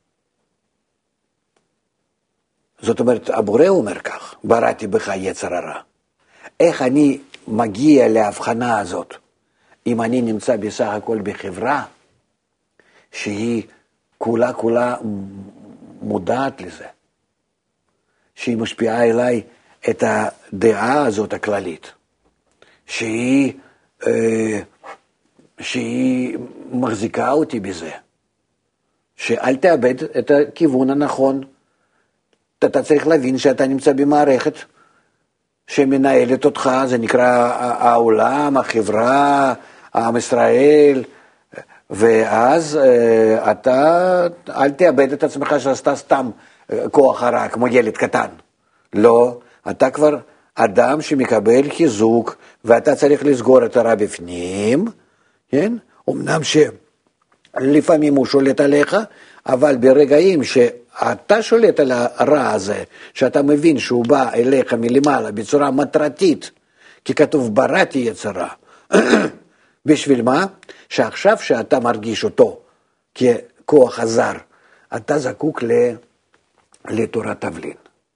Speaker 2: זאת אומרת, הבורא אומר כך, בראתי בך יצר הרע. איך אני מגיע להבחנה הזאת, אם אני נמצא בסך הכל בחברה, שהיא כולה כולה מודעת לזה, שהיא משפיעה אליי את הדעה הזאת הכללית, שהיא, אה, שהיא מחזיקה אותי בזה, שאל תאבד את הכיוון הנכון, אתה צריך להבין שאתה נמצא במערכת, שמנהלת אותך, זה נקרא העולם, החברה, עם ישראל, ואז אתה, אל תאבד את עצמך שעשתה סתם כוח הרע, כמו ילד קטן. לא, אתה כבר אדם שמקבל חיזוק, ואתה צריך לסגור את הרע בפנים, כן? אמנם שלפעמים הוא שולט עליך, אבל ברגעים שאתה שולט על הרע הזה, שאתה מבין שהוא בא אליך מלמעלה בצורה מטרתית, כי כתוב בראתי יצר רע. בשביל מה? שעכשיו שאתה מרגיש אותו ככוח הזר, אתה זקוק לתורת תבלין.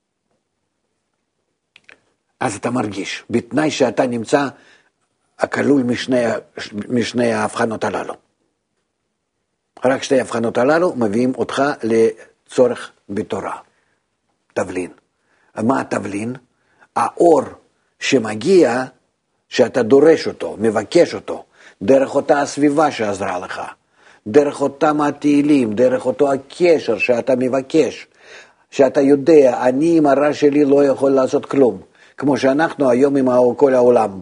Speaker 2: אז אתה מרגיש, בתנאי שאתה נמצא הכלול משני, משני ההבחנות הללו. רק שתי ההבחנות הללו מביאים אותך לצורך בתורה, תבלין. מה התבלין? האור שמגיע, שאתה דורש אותו, מבקש אותו, דרך אותה הסביבה שעזרה לך, דרך אותם התהילים, דרך אותו הקשר שאתה מבקש, שאתה יודע, אני עם הרע שלי לא יכול לעשות כלום, כמו שאנחנו היום עם כל העולם.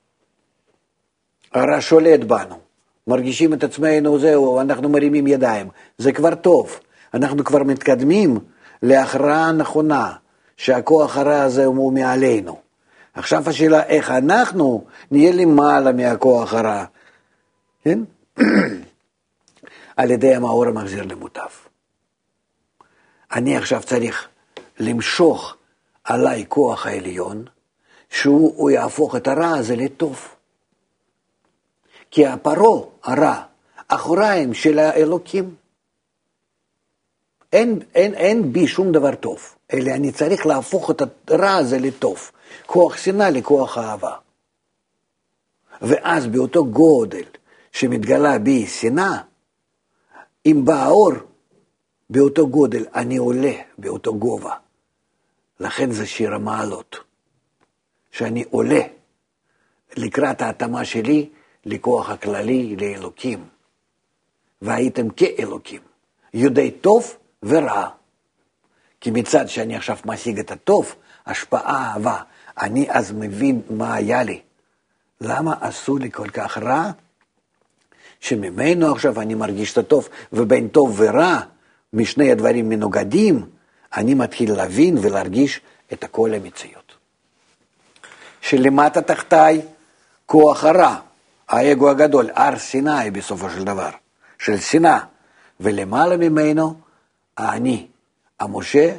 Speaker 2: הרע שולט בנו, מרגישים את עצמנו, זהו, אנחנו מרימים ידיים, זה כבר טוב, אנחנו כבר מתקדמים להכרעה נכונה, שהכוח הרע הזה הוא מעלינו. עכשיו השאלה איך אנחנו נהיה למעלה מהכוח הרע, כן? על ידי המאור המחזיר למוטב. אני עכשיו צריך למשוך עליי כוח העליון, שהוא יהפוך את הרע הזה לטוב. כי הפרו, הרע, אחוריים של האלוקים, אין, אין, אין בי שום דבר טוב, אלא אני צריך להפוך את הרע הזה לטוב, כוח שנאה לכוח אהבה. ואז באותו גודל שמתגלה בי שנאה, אם בא האור, באותו גודל אני עולה באותו גובה. לכן זה שיר המעלות, שאני עולה לקראת ההתאמה שלי לכוח הכללי לאלוקים. והייתם כאלוקים, יודעי טוב ורע. כי מצד שאני עכשיו משיג את הטוב, השפעה, אהבה, אני אז מבין מה היה לי. למה עשו לי כל כך רע? שממנו עכשיו אני מרגיש את הטוב, ובין טוב ורע, משני הדברים מנוגדים, אני מתחיל להבין ולהרגיש את הכל המציאות. שלמטה תחתיי כוח הרע, האגו הגדול, הר סיני בסופו של דבר, של שנאה, ולמעלה ממנו אני, המשה,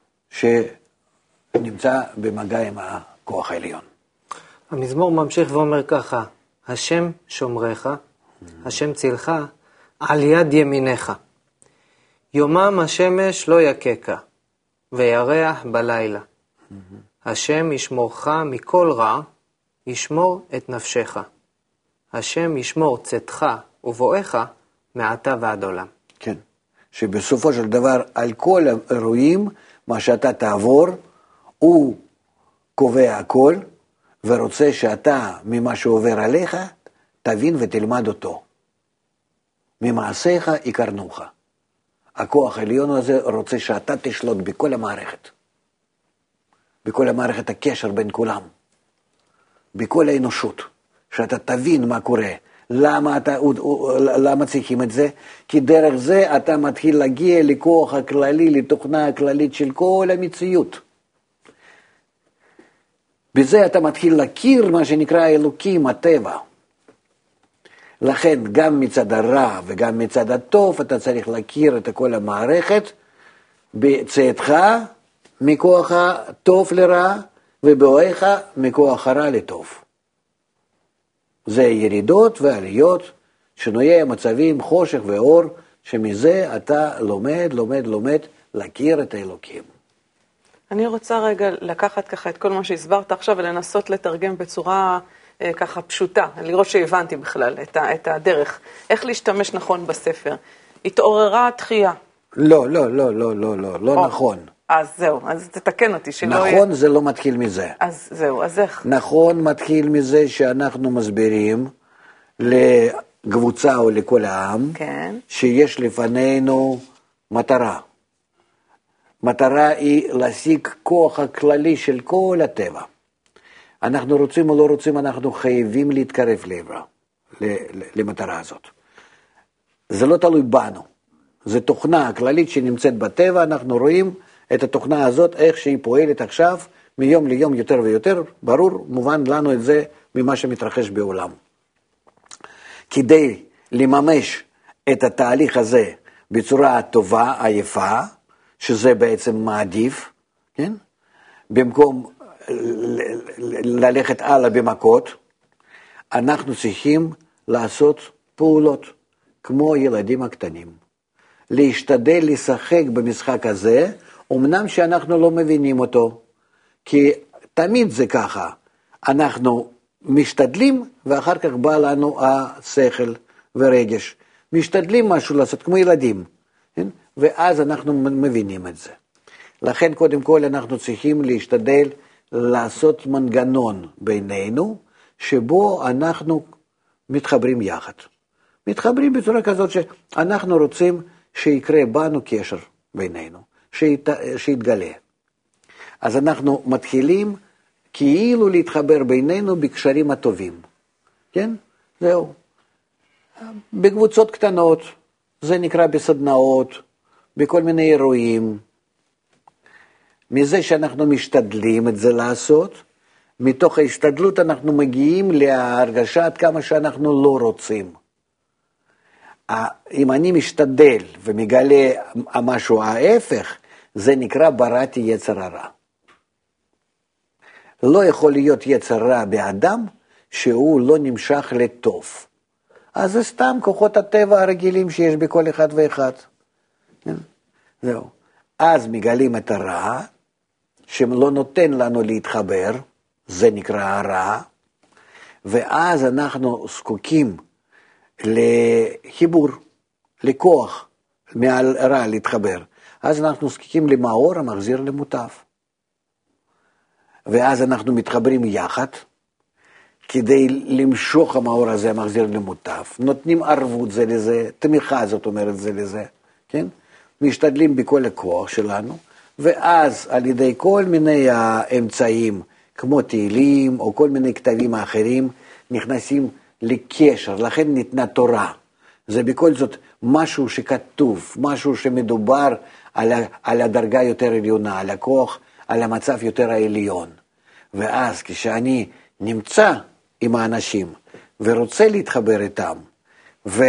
Speaker 2: שנמצא במגע עם הכוח העליון.
Speaker 1: המזמור ממשיך ואומר ככה, השם שומרך, השם צילך, על יד ימינך. יומם השמש לא יקקה, וירח בלילה. השם ישמורך מכל רע, ישמור את נפשך. השם ישמור צאתך ובואך מעתה ועד עולם.
Speaker 2: כן, שבסופו של דבר על כל האירועים, מה שאתה תעבור, הוא קובע הכל, ורוצה שאתה ממה שעובר עליך, תבין ותלמד אותו. ממעשיך יקרנוך. הכוח העליון הזה רוצה שאתה תשלוט בכל המערכת. בכל המערכת הקשר בין כולם. בכל האנושות. שאתה תבין מה קורה. למה, אתה, למה צריכים את זה? כי דרך זה אתה מתחיל להגיע לכוח הכללי, לתוכנה הכללית של כל המציאות. בזה אתה מתחיל להכיר מה שנקרא אלוקים, הטבע. לכן גם מצד הרע וגם מצד הטוב אתה צריך להכיר את כל המערכת בצאתך מכוח הטוב לרע ובואך מכוח הרע לטוב. זה ירידות ועליות, שינויי המצבים, חושך ואור, שמזה אתה לומד, לומד, לומד להכיר את האלוקים.
Speaker 3: אני רוצה רגע לקחת ככה את כל מה שהסברת עכשיו ולנסות לתרגם בצורה אה, ככה פשוטה, לראות שהבנתי בכלל את, ה, את הדרך. איך להשתמש נכון בספר? התעוררה התחייה.
Speaker 2: לא, לא, לא, לא, לא, לא, לא נכון.
Speaker 3: אז זהו, אז תתקן אותי שלא
Speaker 2: נכון,
Speaker 3: יהיה...
Speaker 2: נכון, זה לא מתחיל מזה.
Speaker 3: אז זהו, אז איך?
Speaker 2: נכון, מתחיל מזה שאנחנו מסבירים לקבוצה או לכל העם,
Speaker 3: כן.
Speaker 2: שיש לפנינו מטרה. מטרה היא להשיג כוח הכללי של כל הטבע. אנחנו רוצים או לא רוצים, אנחנו חייבים להתקרב לעברה, למטרה הזאת. זה לא תלוי בנו. זו תוכנה הכללית שנמצאת בטבע, אנחנו רואים את התוכנה הזאת, איך שהיא פועלת עכשיו, מיום ליום יותר ויותר, ברור, מובן לנו את זה ממה שמתרחש בעולם. כדי לממש את התהליך הזה בצורה הטובה, היפה, שזה בעצם מעדיף, כן? במקום ללכת הלאה במכות, אנחנו צריכים לעשות פעולות, כמו ילדים הקטנים. להשתדל לשחק במשחק הזה, אמנם שאנחנו לא מבינים אותו, כי תמיד זה ככה, אנחנו משתדלים ואחר כך בא לנו השכל ורגש, משתדלים משהו לעשות כמו ילדים, כן? ואז אנחנו מבינים את זה. לכן קודם כל אנחנו צריכים להשתדל לעשות מנגנון בינינו, שבו אנחנו מתחברים יחד. מתחברים בצורה כזאת שאנחנו רוצים שיקרה בנו קשר בינינו, שית, שיתגלה. אז אנחנו מתחילים כאילו להתחבר בינינו בקשרים הטובים. כן? זהו. בקבוצות קטנות, זה נקרא בסדנאות, בכל מיני אירועים. מזה שאנחנו משתדלים את זה לעשות, מתוך ההשתדלות אנחנו מגיעים להרגשה עד כמה שאנחנו לא רוצים. אם אני משתדל ומגלה משהו ההפך, זה נקרא בראתי יצר הרע. לא יכול להיות יצר רע באדם שהוא לא נמשך לטוב. אז זה סתם כוחות הטבע הרגילים שיש בכל אחד ואחד. זהו. אז מגלים את הרע, שלא נותן לנו להתחבר, זה נקרא הרע, ואז אנחנו זקוקים לחיבור, לכוח, מעל רע להתחבר. אז אנחנו זקוקים למאור המחזיר למוטב. ואז אנחנו מתחברים יחד, כדי למשוך המאור הזה המחזיר למוטב. נותנים ערבות זה לזה, תמיכה זאת אומרת זה לזה, כן? משתדלים בכל הכוח שלנו, ואז על ידי כל מיני האמצעים, כמו תהילים או כל מיני כתבים האחרים, נכנסים לקשר, לכן ניתנה תורה. זה בכל זאת משהו שכתוב, משהו שמדובר על, על הדרגה יותר עליונה, על הכוח, על המצב יותר העליון. ואז כשאני נמצא עם האנשים ורוצה להתחבר איתם, ו,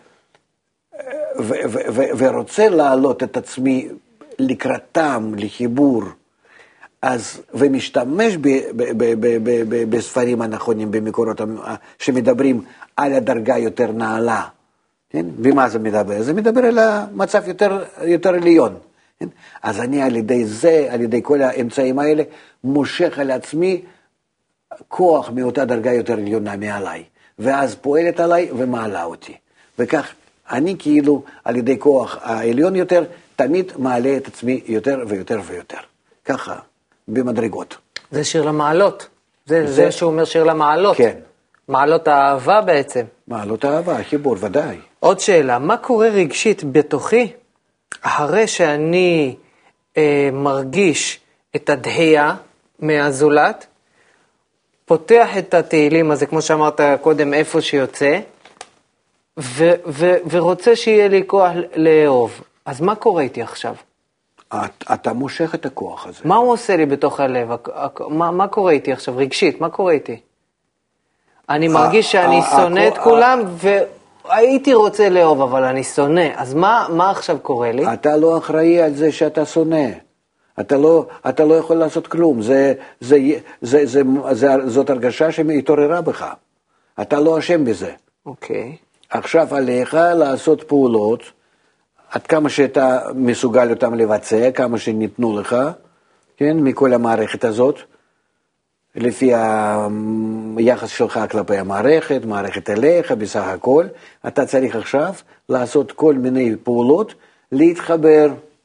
Speaker 2: ו, ו, ו, ורוצה להעלות את עצמי לקראתם, לחיבור, אז, ומשתמש ב, ב, ב, ב, ב, ב, בספרים הנכונים, במקורות שמדברים על הדרגה יותר נעלה. כן? במה זה מדבר? זה מדבר על המצב יותר, יותר עליון. כן? אז אני על ידי זה, על ידי כל האמצעים האלה, מושך על עצמי כוח מאותה דרגה יותר עליונה מעליי. ואז פועלת עליי ומעלה אותי. וכך אני כאילו על ידי כוח העליון יותר, תמיד מעלה את עצמי יותר ויותר ויותר. ככה, במדרגות.
Speaker 1: זה שיר למעלות. זה, זה... זה שהוא אומר שיר למעלות.
Speaker 2: כן.
Speaker 1: מעלות האהבה בעצם.
Speaker 2: מעלות האהבה, חיבור, ודאי.
Speaker 1: עוד שאלה, מה קורה רגשית בתוכי, אחרי שאני אה, מרגיש את הדהייה מהזולת, פותח את התהילים הזה, כמו שאמרת קודם, איפה שיוצא, ו- ו- ורוצה שיהיה לי כוח לאהוב. אז מה קורה איתי עכשיו?
Speaker 2: את, אתה מושך את הכוח הזה.
Speaker 1: מה הוא עושה לי בתוך הלב? מה, מה קורה איתי עכשיו? רגשית, מה קורה איתי? אני מרגיש שאני שונא את כולם, והייתי רוצה לאהוב, אבל אני שונא. אז מה, מה עכשיו קורה לי?
Speaker 2: אתה לא אחראי על זה שאתה שונא. אתה לא, אתה לא יכול לעשות כלום. זה, זה, זה, זה, זה, זאת הרגשה שהתעוררה בך. אתה לא אשם בזה.
Speaker 1: אוקיי.
Speaker 2: עכשיו עליך לעשות פעולות, עד כמה שאתה מסוגל אותם לבצע, כמה שניתנו לך, כן, מכל המערכת הזאת, לפי היחס שלך כלפי המערכת, מערכת אליך, בסך הכל, אתה צריך עכשיו לעשות כל מיני פעולות, להתחבר.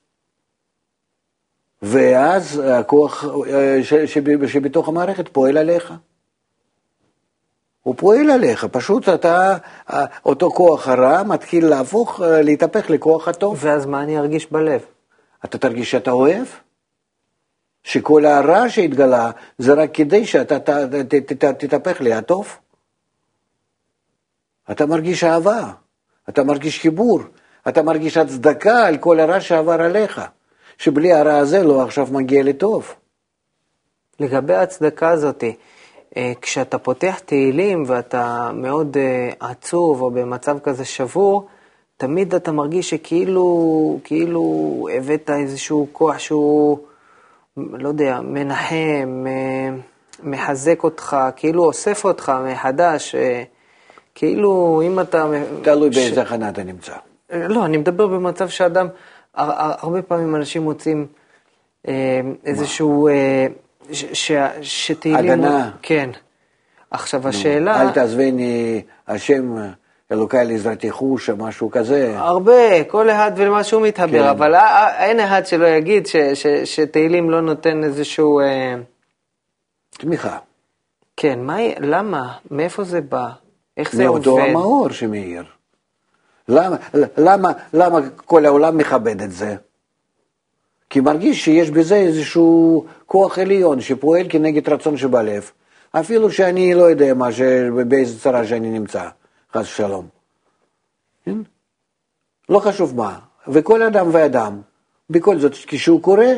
Speaker 2: ואז הכוח שבתוך המערכת פועל עליך. הוא פועל עליך, פשוט אתה, אותו כוח הרע מתחיל להפוך, להתהפך לכוח הטוב.
Speaker 1: ואז מה אני ארגיש בלב?
Speaker 2: אתה תרגיש שאתה אוהב? שכל הרע שהתגלה זה רק כדי שאתה תתהפך לי הטוב? אתה מרגיש אהבה, אתה מרגיש חיבור, אתה מרגיש הצדקה על כל הרע שעבר עליך, שבלי הרע הזה לא עכשיו מגיע לטוב.
Speaker 1: לגבי ההצדקה הזאת, כשאתה פותח תהילים ואתה מאוד עצוב או במצב כזה שבור, תמיד אתה מרגיש שכאילו כאילו הבאת איזשהו כוח שהוא, לא יודע, מנחם, מחזק אותך, כאילו אוסף אותך מחדש, כאילו אם אתה...
Speaker 2: תלוי ש... באיזה חנה אתה נמצא.
Speaker 1: לא, אני מדבר במצב שאדם, הרבה פעמים אנשים מוצאים איזשהו... ש, ש, שתהילים...
Speaker 2: הגנה.
Speaker 1: כן. עכשיו השאלה...
Speaker 2: אל תעזבני השם אלוקי לעזרתי חוש, משהו כזה.
Speaker 1: הרבה, כל אחד ולמה שהוא מתחבר, כן. אבל אין אחד שלא יגיד ש, ש, שתהילים לא נותן איזשהו...
Speaker 2: תמיכה.
Speaker 1: כן, מה, למה? מאיפה זה בא? איך זה עובד?
Speaker 2: מאותו המאור שמאיר. למה, למה, למה כל העולם מכבד את זה? כי מרגיש שיש בזה איזשהו כוח עליון שפועל כנגד רצון שבלב. אפילו שאני לא יודע מה, באיזה צרה שאני נמצא, חס ושלום. כן? לא חשוב מה. וכל אדם ואדם, בכל זאת, כשהוא קורא,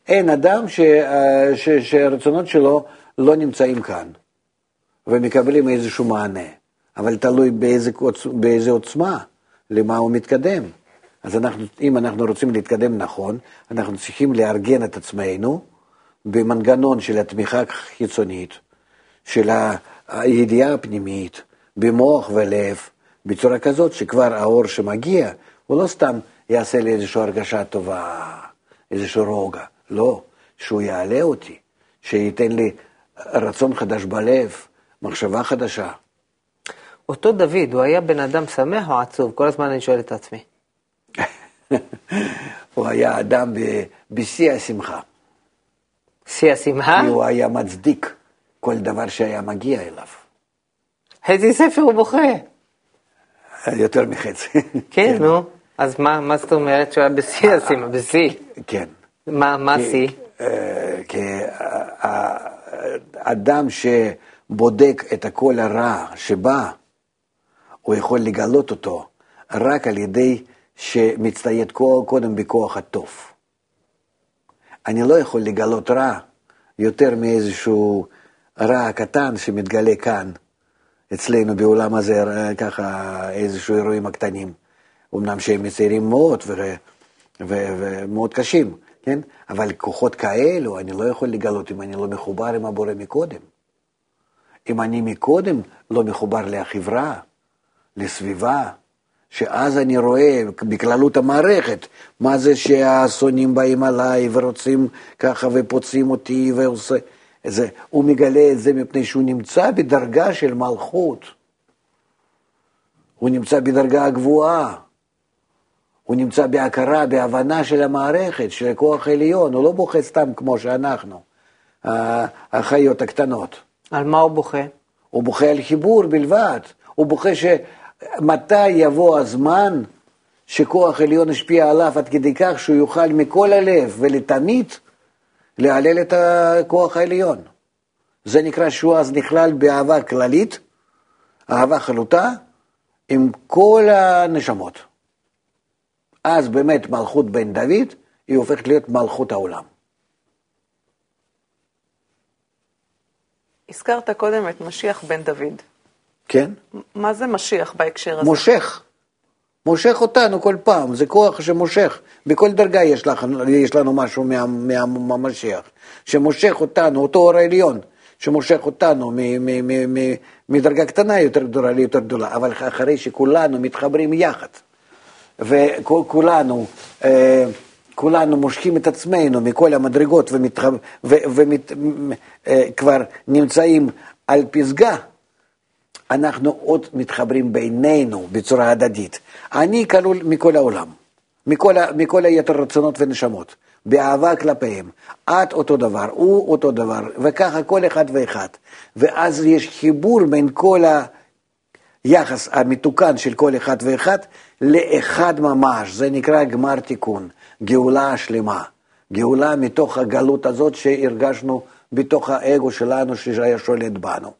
Speaker 2: אין אדם ש, ש, שהרצונות שלו לא נמצאים כאן, ומקבלים איזשהו מענה, אבל תלוי באיזה, באיזה עוצמה, למה הוא מתקדם. אז אנחנו, אם אנחנו רוצים להתקדם נכון, אנחנו צריכים לארגן את עצמנו במנגנון של התמיכה חיצונית, של הידיעה הפנימית, במוח ולב, בצורה כזאת שכבר האור שמגיע, הוא לא סתם יעשה לי איזושהי הרגשה טובה, איזשהו רוגע, לא, שהוא יעלה אותי, שייתן לי רצון חדש בלב, מחשבה חדשה.
Speaker 1: אותו דוד, הוא היה בן אדם שמח או עצוב? כל הזמן אני שואל את עצמי.
Speaker 2: הוא היה אדם בשיא השמחה.
Speaker 1: שיא השמחה?
Speaker 2: הוא היה מצדיק כל דבר שהיה מגיע אליו.
Speaker 1: חצי ספר הוא בוכה.
Speaker 2: יותר מחצי.
Speaker 1: כן, נו. אז מה, מה זאת אומרת שהוא היה בשיא השמחה? בשיא?
Speaker 2: כן.
Speaker 1: מה, מה שיא?
Speaker 2: כי האדם שבודק את הכל הרע שבא, הוא יכול לגלות אותו רק על ידי שמצטייד קודם בכוח הטוב. אני לא יכול לגלות רע יותר מאיזשהו רע קטן שמתגלה כאן, אצלנו בעולם הזה, ככה איזשהו אירועים הקטנים. אמנם שהם מצעירים מאוד ו- ו- ומאוד קשים, כן? אבל כוחות כאלו אני לא יכול לגלות אם אני לא מחובר עם הבורא מקודם. אם אני מקודם לא מחובר לחברה, לסביבה, שאז אני רואה בכללות המערכת, מה זה שהשונאים באים עליי ורוצים ככה ופוצעים אותי ועושה, זה, הוא מגלה את זה מפני שהוא נמצא בדרגה של מלכות. הוא נמצא בדרגה הגבוהה. הוא נמצא בהכרה, בהבנה של המערכת, של הכוח העליון. הוא לא בוכה סתם כמו שאנחנו, החיות הקטנות.
Speaker 1: על מה הוא בוכה?
Speaker 2: הוא בוכה על חיבור בלבד. הוא בוכה שמתי יבוא הזמן שכוח עליון השפיע עליו עד כדי כך שהוא יוכל מכל הלב ולתמיד להעלל את הכוח העליון. זה נקרא שהוא אז נכלל באהבה כללית, אהבה חלוטה, עם כל הנשמות. אז באמת מלכות בן דוד, היא הופכת להיות מלכות העולם.
Speaker 3: הזכרת קודם את משיח בן דוד.
Speaker 2: כן?
Speaker 3: מה זה משיח בהקשר הזה?
Speaker 2: מושך. מושך אותנו כל פעם, זה כוח שמושך. בכל דרגה יש, לך, יש לנו משהו מה, מה, מהמשיח. שמושך אותנו, אותו אור העליון, שמושך אותנו מ, מ, מ, מ, מדרגה קטנה יותר גדולה ליותר גדולה. אבל אחרי שכולנו מתחברים יחד, וכולנו אה, כולנו מושכים את עצמנו מכל המדרגות וכבר אה, נמצאים על פסגה, אנחנו עוד מתחברים בינינו בצורה הדדית. אני כלול מכל העולם, מכל, מכל היתר רצונות ונשמות, באהבה כלפיהם. את אותו דבר, הוא אותו דבר, וככה כל אחד ואחד. ואז יש חיבור בין כל היחס המתוקן של כל אחד ואחד לאחד ממש. זה נקרא גמר תיקון, גאולה השלמה. גאולה מתוך הגלות הזאת שהרגשנו בתוך האגו שלנו שהיה שולט בנו.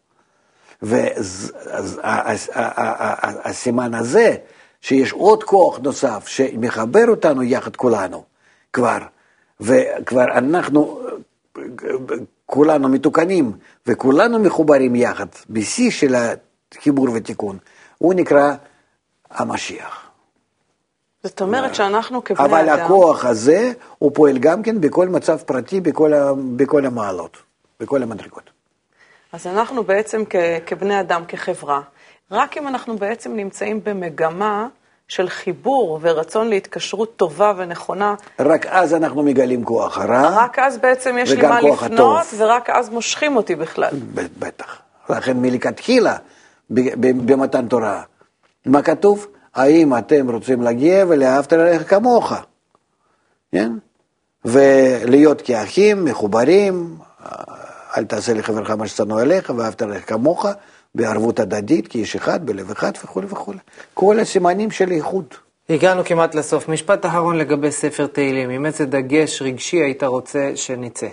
Speaker 2: והסימן הזה, שיש עוד כוח נוסף שמחבר אותנו יחד כולנו, כבר, וכבר אנחנו כולנו מתוקנים, וכולנו מחוברים יחד, בשיא של החיבור ותיקון, הוא נקרא המשיח.
Speaker 3: זאת אומרת שאנחנו כבני
Speaker 2: אבל
Speaker 3: אדם...
Speaker 2: אבל הכוח הזה, הוא פועל גם כן בכל מצב פרטי, בכל, בכל המעלות, בכל המדרגות.
Speaker 3: אז אנחנו בעצם כ, כבני אדם, כחברה, רק אם אנחנו בעצם נמצאים במגמה של חיבור ורצון להתקשרות טובה ונכונה. רק
Speaker 2: אז אנחנו מגלים כוח הרע.
Speaker 3: רק אז בעצם יש לי מה לפנות, ורק אז מושכים אותי בכלל.
Speaker 2: בטח. לכן מלכתחילה במתן תורה. מה כתוב? האם אתם רוצים להגיע ולאהבת ללכת כמוך? כן? ולהיות כאחים, מחוברים, אל תעשה לחברך מה ששנוא עליך, ואהבת ללכת כמוך, בערבות הדדית, כאיש אחד, בלב אחד וכו' וכו'. כל הסימנים של איחוד.
Speaker 1: הגענו כמעט לסוף. משפט אחרון לגבי ספר תהילים. עם איזה דגש רגשי היית רוצה שנצא?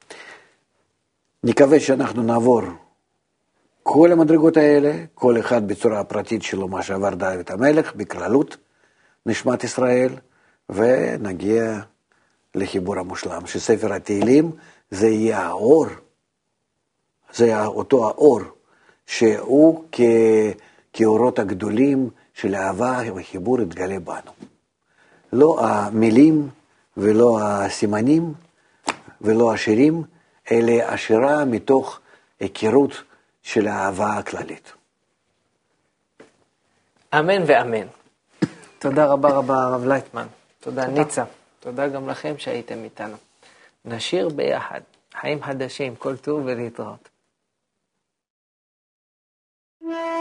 Speaker 2: נקווה שאנחנו נעבור כל המדרגות האלה, כל אחד בצורה הפרטית שלו, מה שעבר דוד המלך, בכללות, נשמת ישראל, ונגיע לחיבור המושלם, שספר התהילים זה יהיה האור, זה אותו האור, שהוא כ... כאורות הגדולים של אהבה וחיבור יתגלה בנו. לא המילים ולא הסימנים ולא השירים, אלא השירה מתוך היכרות של האהבה הכללית.
Speaker 1: אמן ואמן. תודה רבה רבה הרב לייטמן. תודה,
Speaker 3: תודה.
Speaker 1: ניצה. תודה גם לכם שהייתם איתנו. נשיר ביחד. חיים חדשים, כל טוב ולהתראות.